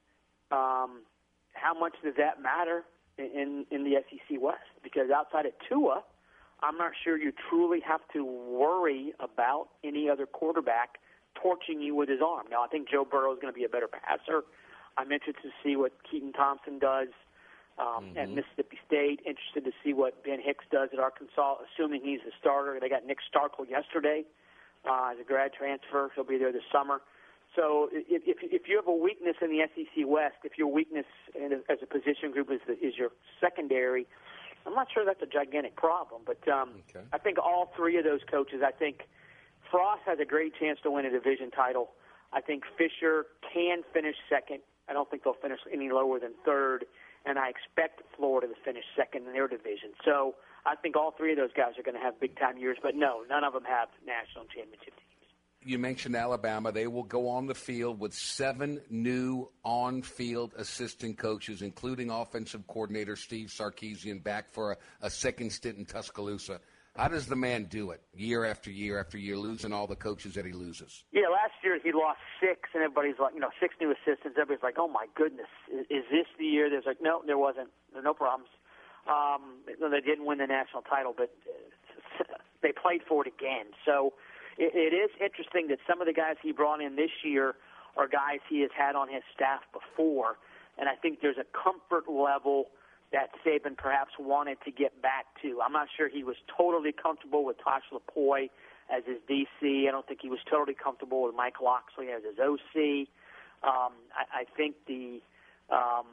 um, how much does that matter in in the S E C West? Because outside of Tua, I'm not sure you truly have to worry about any other quarterback torching you with his arm. Now, I think Joe Burrow is going to be a better passer. I'm interested to see what Keaton Thompson does. Um, mm-hmm. At Mississippi State, interested to see what Ben Hicks does at Arkansas, assuming he's the starter. They got Nick Starkel yesterday uh, as a grad transfer. He'll be there this summer. So if, if, if you have a weakness in the S E C West, if your weakness in a, as a position group is, the, is your secondary, I'm not sure that's a gigantic problem. But um, okay. I think all three of those coaches, I think Frost has a great chance to win a division title. I think Fisher can finish second. I don't think they'll finish any lower than third. And I expect Florida to finish second in their division. So I think all three of those guys are going to have big-time years. But, no, none of them have national championship teams. You mentioned Alabama. They will go on the field with seven new on-field assistant coaches, including offensive coordinator Steve Sarkisian, back for a, a second stint in Tuscaloosa. How does the man do it year after year after year, losing all the coaches that he loses? Yeah, last year he lost six, and everybody's like, you know, six new assistants. Everybody's like, oh, my goodness, is, is this the year? There's like, no, there wasn't. There were no problems. Um, they didn't win the national title, but they played for it again. So it, it is interesting that some of the guys he brought in this year are guys he has had on his staff before, and I think there's a comfort level that Saban perhaps wanted to get back to. I'm not sure he was totally comfortable with Tosh LaPoy as his D C. I don't think he was totally comfortable with Mike Locksley as his O C. Um, I, I think the um,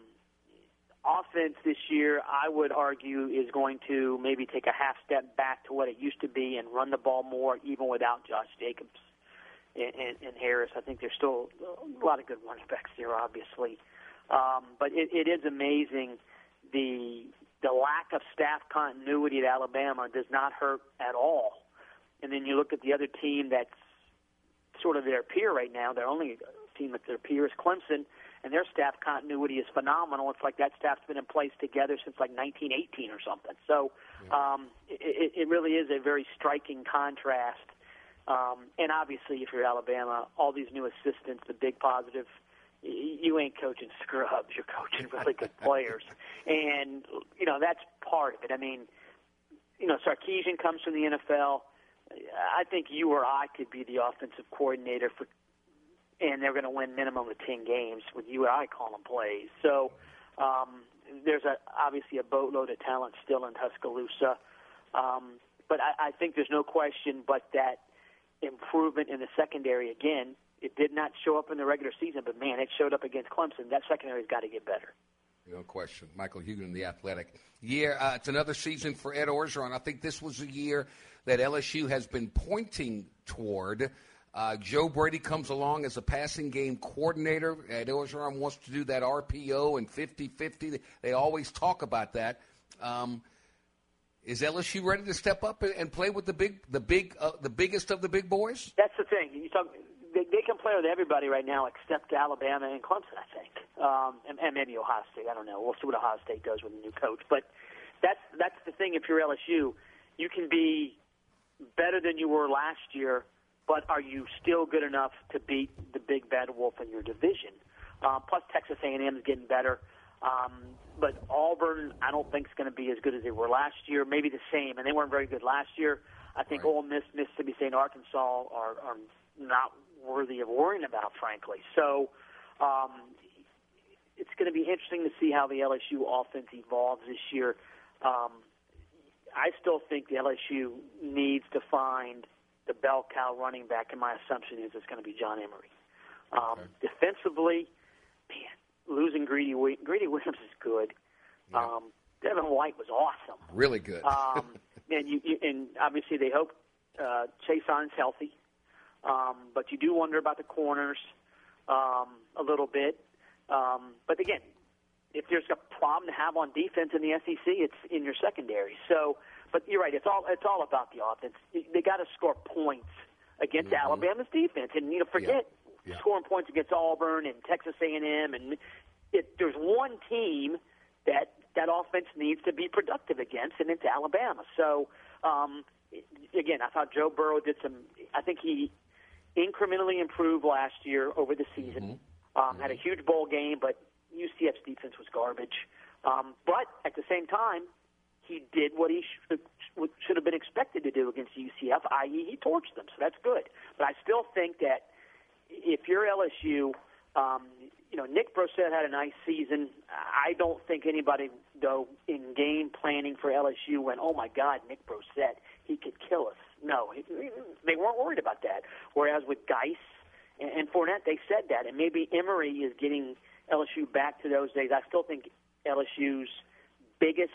offense this year, I would argue, is going to maybe take a half step back to what it used to be and run the ball more, even without Josh Jacobs and, and, and Harris. I think there's still a lot of good running backs there, obviously. Um, but it, it is amazing. The the lack of staff continuity at Alabama does not hurt at all. And then you look at the other team that's sort of their peer right now. Their only team that's their peer is Clemson, and their staff continuity is phenomenal. It's like that staff's been in place together since like nineteen eighteen or something. So um, it, it really is a very striking contrast. Um, and obviously, if you're Alabama, all these new assistants, the big positive, you ain't coaching scrubs. You're coaching really good players. And, you know, that's part of it. I mean, you know, Sarkisian comes from the N F L. I think you or I could be the offensive coordinator for, and they're going to win minimum of ten games with you and I calling plays. So um, there's a, obviously a boatload of talent still in Tuscaloosa. Um, but I, I think there's no question but that improvement in the secondary, again, it did not show up in the regular season, but, man, it showed up against Clemson. That secondary's got to get better. No question. Michael Hugan, The Athletic. Yeah, uh, it's another season for Ed Orgeron. I think this was a year that L S U has been pointing toward. Uh, Joe Brady comes along as a passing game coordinator. Ed Orgeron wants to do that R P O and fifty-fifty. They always talk about that. Um, is L S U ready to step up and, and play with the big, the big, uh, the biggest of the big boys? That's the thing. You talk. They, they can play with everybody right now except Alabama and Clemson, I think, um, and, and maybe Ohio State. I don't know. We'll see what Ohio State does with the new coach. But that's that's the thing. If you're L S U, you can be better than you were last year, but are you still good enough to beat the big bad wolf in your division? Uh, plus, Texas A and M is getting better. Um, but Auburn, I don't think is going to be as good as they were last year. Maybe the same, and they weren't very good last year. I think right. Ole Miss, Mississippi State, and Arkansas are, are not worthy of worrying about, frankly. So um, it's going to be interesting to see how the L S U offense evolves this year. Um, I still think the L S U needs to find the bell cow running back, and my assumption is it's going to be John Emery. Um, okay. Defensively, man, losing Greedy Greedy Williams is good. Yeah. Um, Devin White was awesome. Really good. um, and you, you and obviously they hope uh, Chase On's healthy. Um, but you do wonder about the corners um, a little bit. Um, but again, if there's a problem to have on defense in the S E C, it's in your secondary. So, but you're right. It's all it's all about the offense. They got to score points against mm-hmm. Alabama's defense, and you know, forget yeah. Yeah. scoring points against Auburn and Texas A and M. And it, there's one team that that offense needs to be productive against, and it's Alabama. So, um, again, I thought Joe Burrow did some. I think he incrementally improved last year over the season. Mm-hmm. Um, had a huge bowl game, but U C F's defense was garbage. Um, but at the same time, he did what he should, should have been expected to do against U C F, that is he torched them. So that's good. But I still think that if you're L S U, um, you know, Nick Brossette had a nice season. I don't think anybody, though, in game planning for L S U went, oh, my God, Nick Brossette, he could kill us. No, they weren't worried about that. Whereas with Geis and Fournette, they said that. And maybe Emery is getting L S U back to those days. I still think L S U's biggest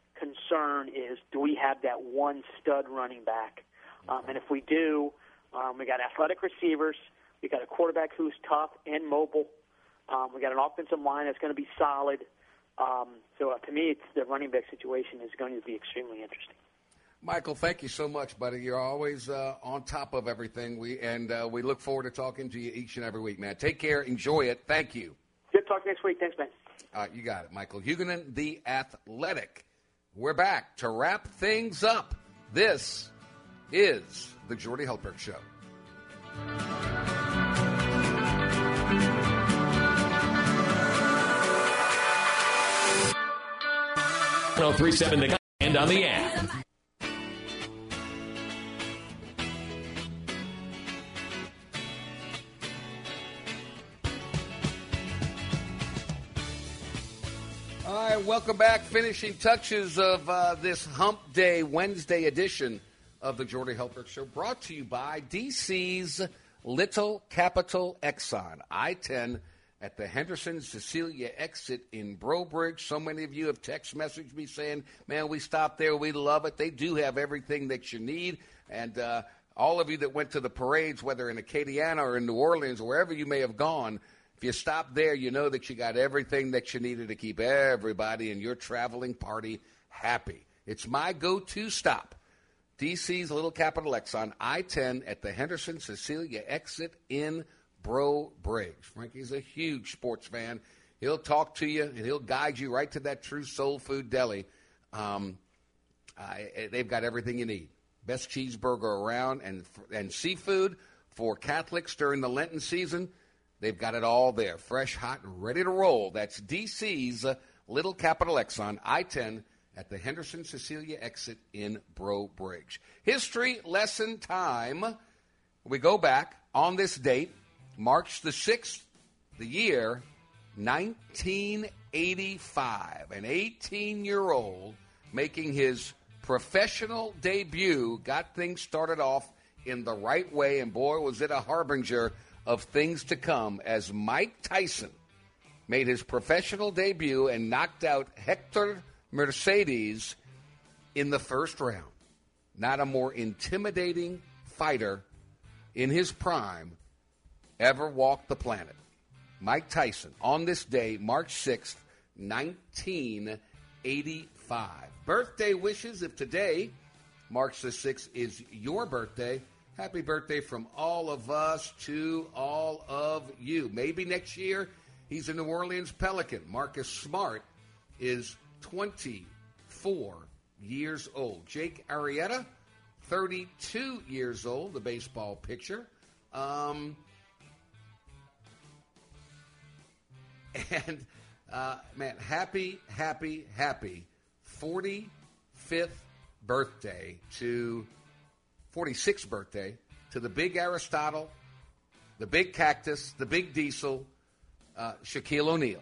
concern is, do we have that one stud running back? Um, and if we do, um, we got athletic receivers. We got a quarterback who's tough and mobile. Um, we got an offensive line that's going to be solid. Um, so uh, to me, it's, the running back situation is going to be extremely interesting. Michael, thank you so much, buddy. You're always uh, on top of everything. We and uh, we look forward to talking to you each and every week, man. Take care. Enjoy it. Thank you. Good talk next week. Thanks, man. All right, you got it. Michael Huguenin, The Athletic. We're back to wrap things up. This is the Jordy Hultberg Show. one oh three point seven The Guy and on the app. All right, welcome back. Finishing touches of uh, this Hump Day Wednesday edition of the Jordy Hultberg Show, brought to you by D C's Little Capital Exxon, I ten at the Henderson Cecilia exit in Brobridge. So many of you have text messaged me saying, man, we stopped there. We love it. They do have everything that you need. And uh, all of you that went to the parades, whether in Acadiana or in New Orleans, wherever you may have gone, if you stop there, you know that you got everything that you needed to keep everybody in your traveling party happy. It's my go-to stop. D C's Little Capital Exxon, I ten at the Henderson Cecilia exit in Bro Briggs. Frankie's a huge sports fan. He'll talk to you, and he'll guide you right to that true soul food deli. Um, I, they've got everything you need. Best cheeseburger around, and and seafood for Catholics during the Lenten season. They've got it all there, fresh, hot, and ready to roll. That's D C's uh, Little Capital X on I ten at the Henderson Cecilia exit in Bro Briggs. History lesson time. We go back on this date, March the sixth, the year nineteen eighty-five. An eighteen-year-old making his professional debut, got things started off in the right way, and boy, was it a harbinger of things to come as Mike Tyson made his professional debut and knocked out Hector Mercedes in the first round. Not a more intimidating fighter in his prime ever walked the planet. Mike Tyson, on this day, March sixth, nineteen eighty-five. Birthday wishes, if today, March the sixth, is your birthday, happy birthday from all of us to all of you. Maybe next year he's a New Orleans Pelican. Marcus Smart is twenty-four years old. Jake Arrieta, thirty-two years old, the baseball pitcher. Um, and, uh, man, happy, happy, happy forty-fifth birthday to... forty-sixth birthday to the big Aristotle, the big Cactus, the big Diesel, uh, Shaquille O'Neal.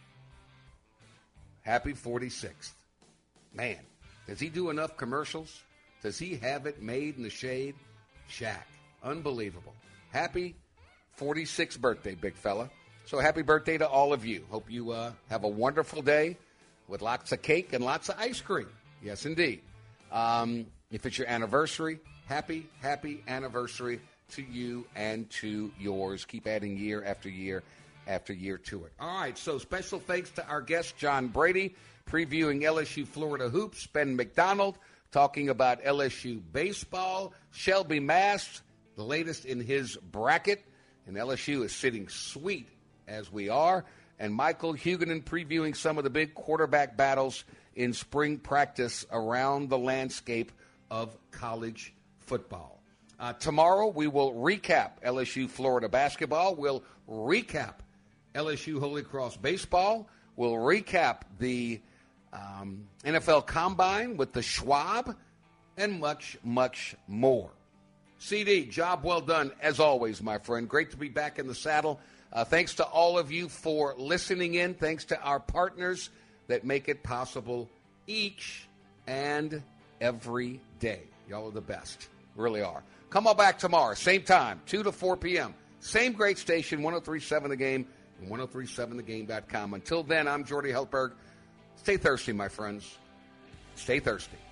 Happy forty-sixth. Man, does he do enough commercials? Does he have it made in the shade? Shaq. Unbelievable. Happy forty-sixth birthday, big fella. So happy birthday to all of you. Hope you uh, have a wonderful day with lots of cake and lots of ice cream. Yes, indeed. Um, if it's your anniversary, happy, happy anniversary to you and to yours. Keep adding year after year after year to it. All right, so special thanks to our guest, John Brady, previewing L S U Florida Hoops. Ben McDonald talking about L S U baseball. Shelby Mast, the latest in his bracket. And L S U is sitting sweet as we are. And Michael Huguenin previewing some of the big quarterback battles in spring practice around the landscape of college football. Uh, tomorrow we will recap L S U Florida basketball. We'll recap L S U Holy Cross baseball. We'll recap the um, N F L Combine with the Schwab and much, much more. C D, job well done as always, my friend. Great to be back in the saddle. Uh, thanks to all of you for listening in. Thanks to our partners that make it possible each and every day. Y'all are the best. Really are. Come on back tomorrow, same time, two to four p.m. Same great station, ten thirty-seven The Game and ten thirty-seven the game dot com. Until then, I'm Jordy Heltberg. Stay thirsty, my friends. Stay thirsty.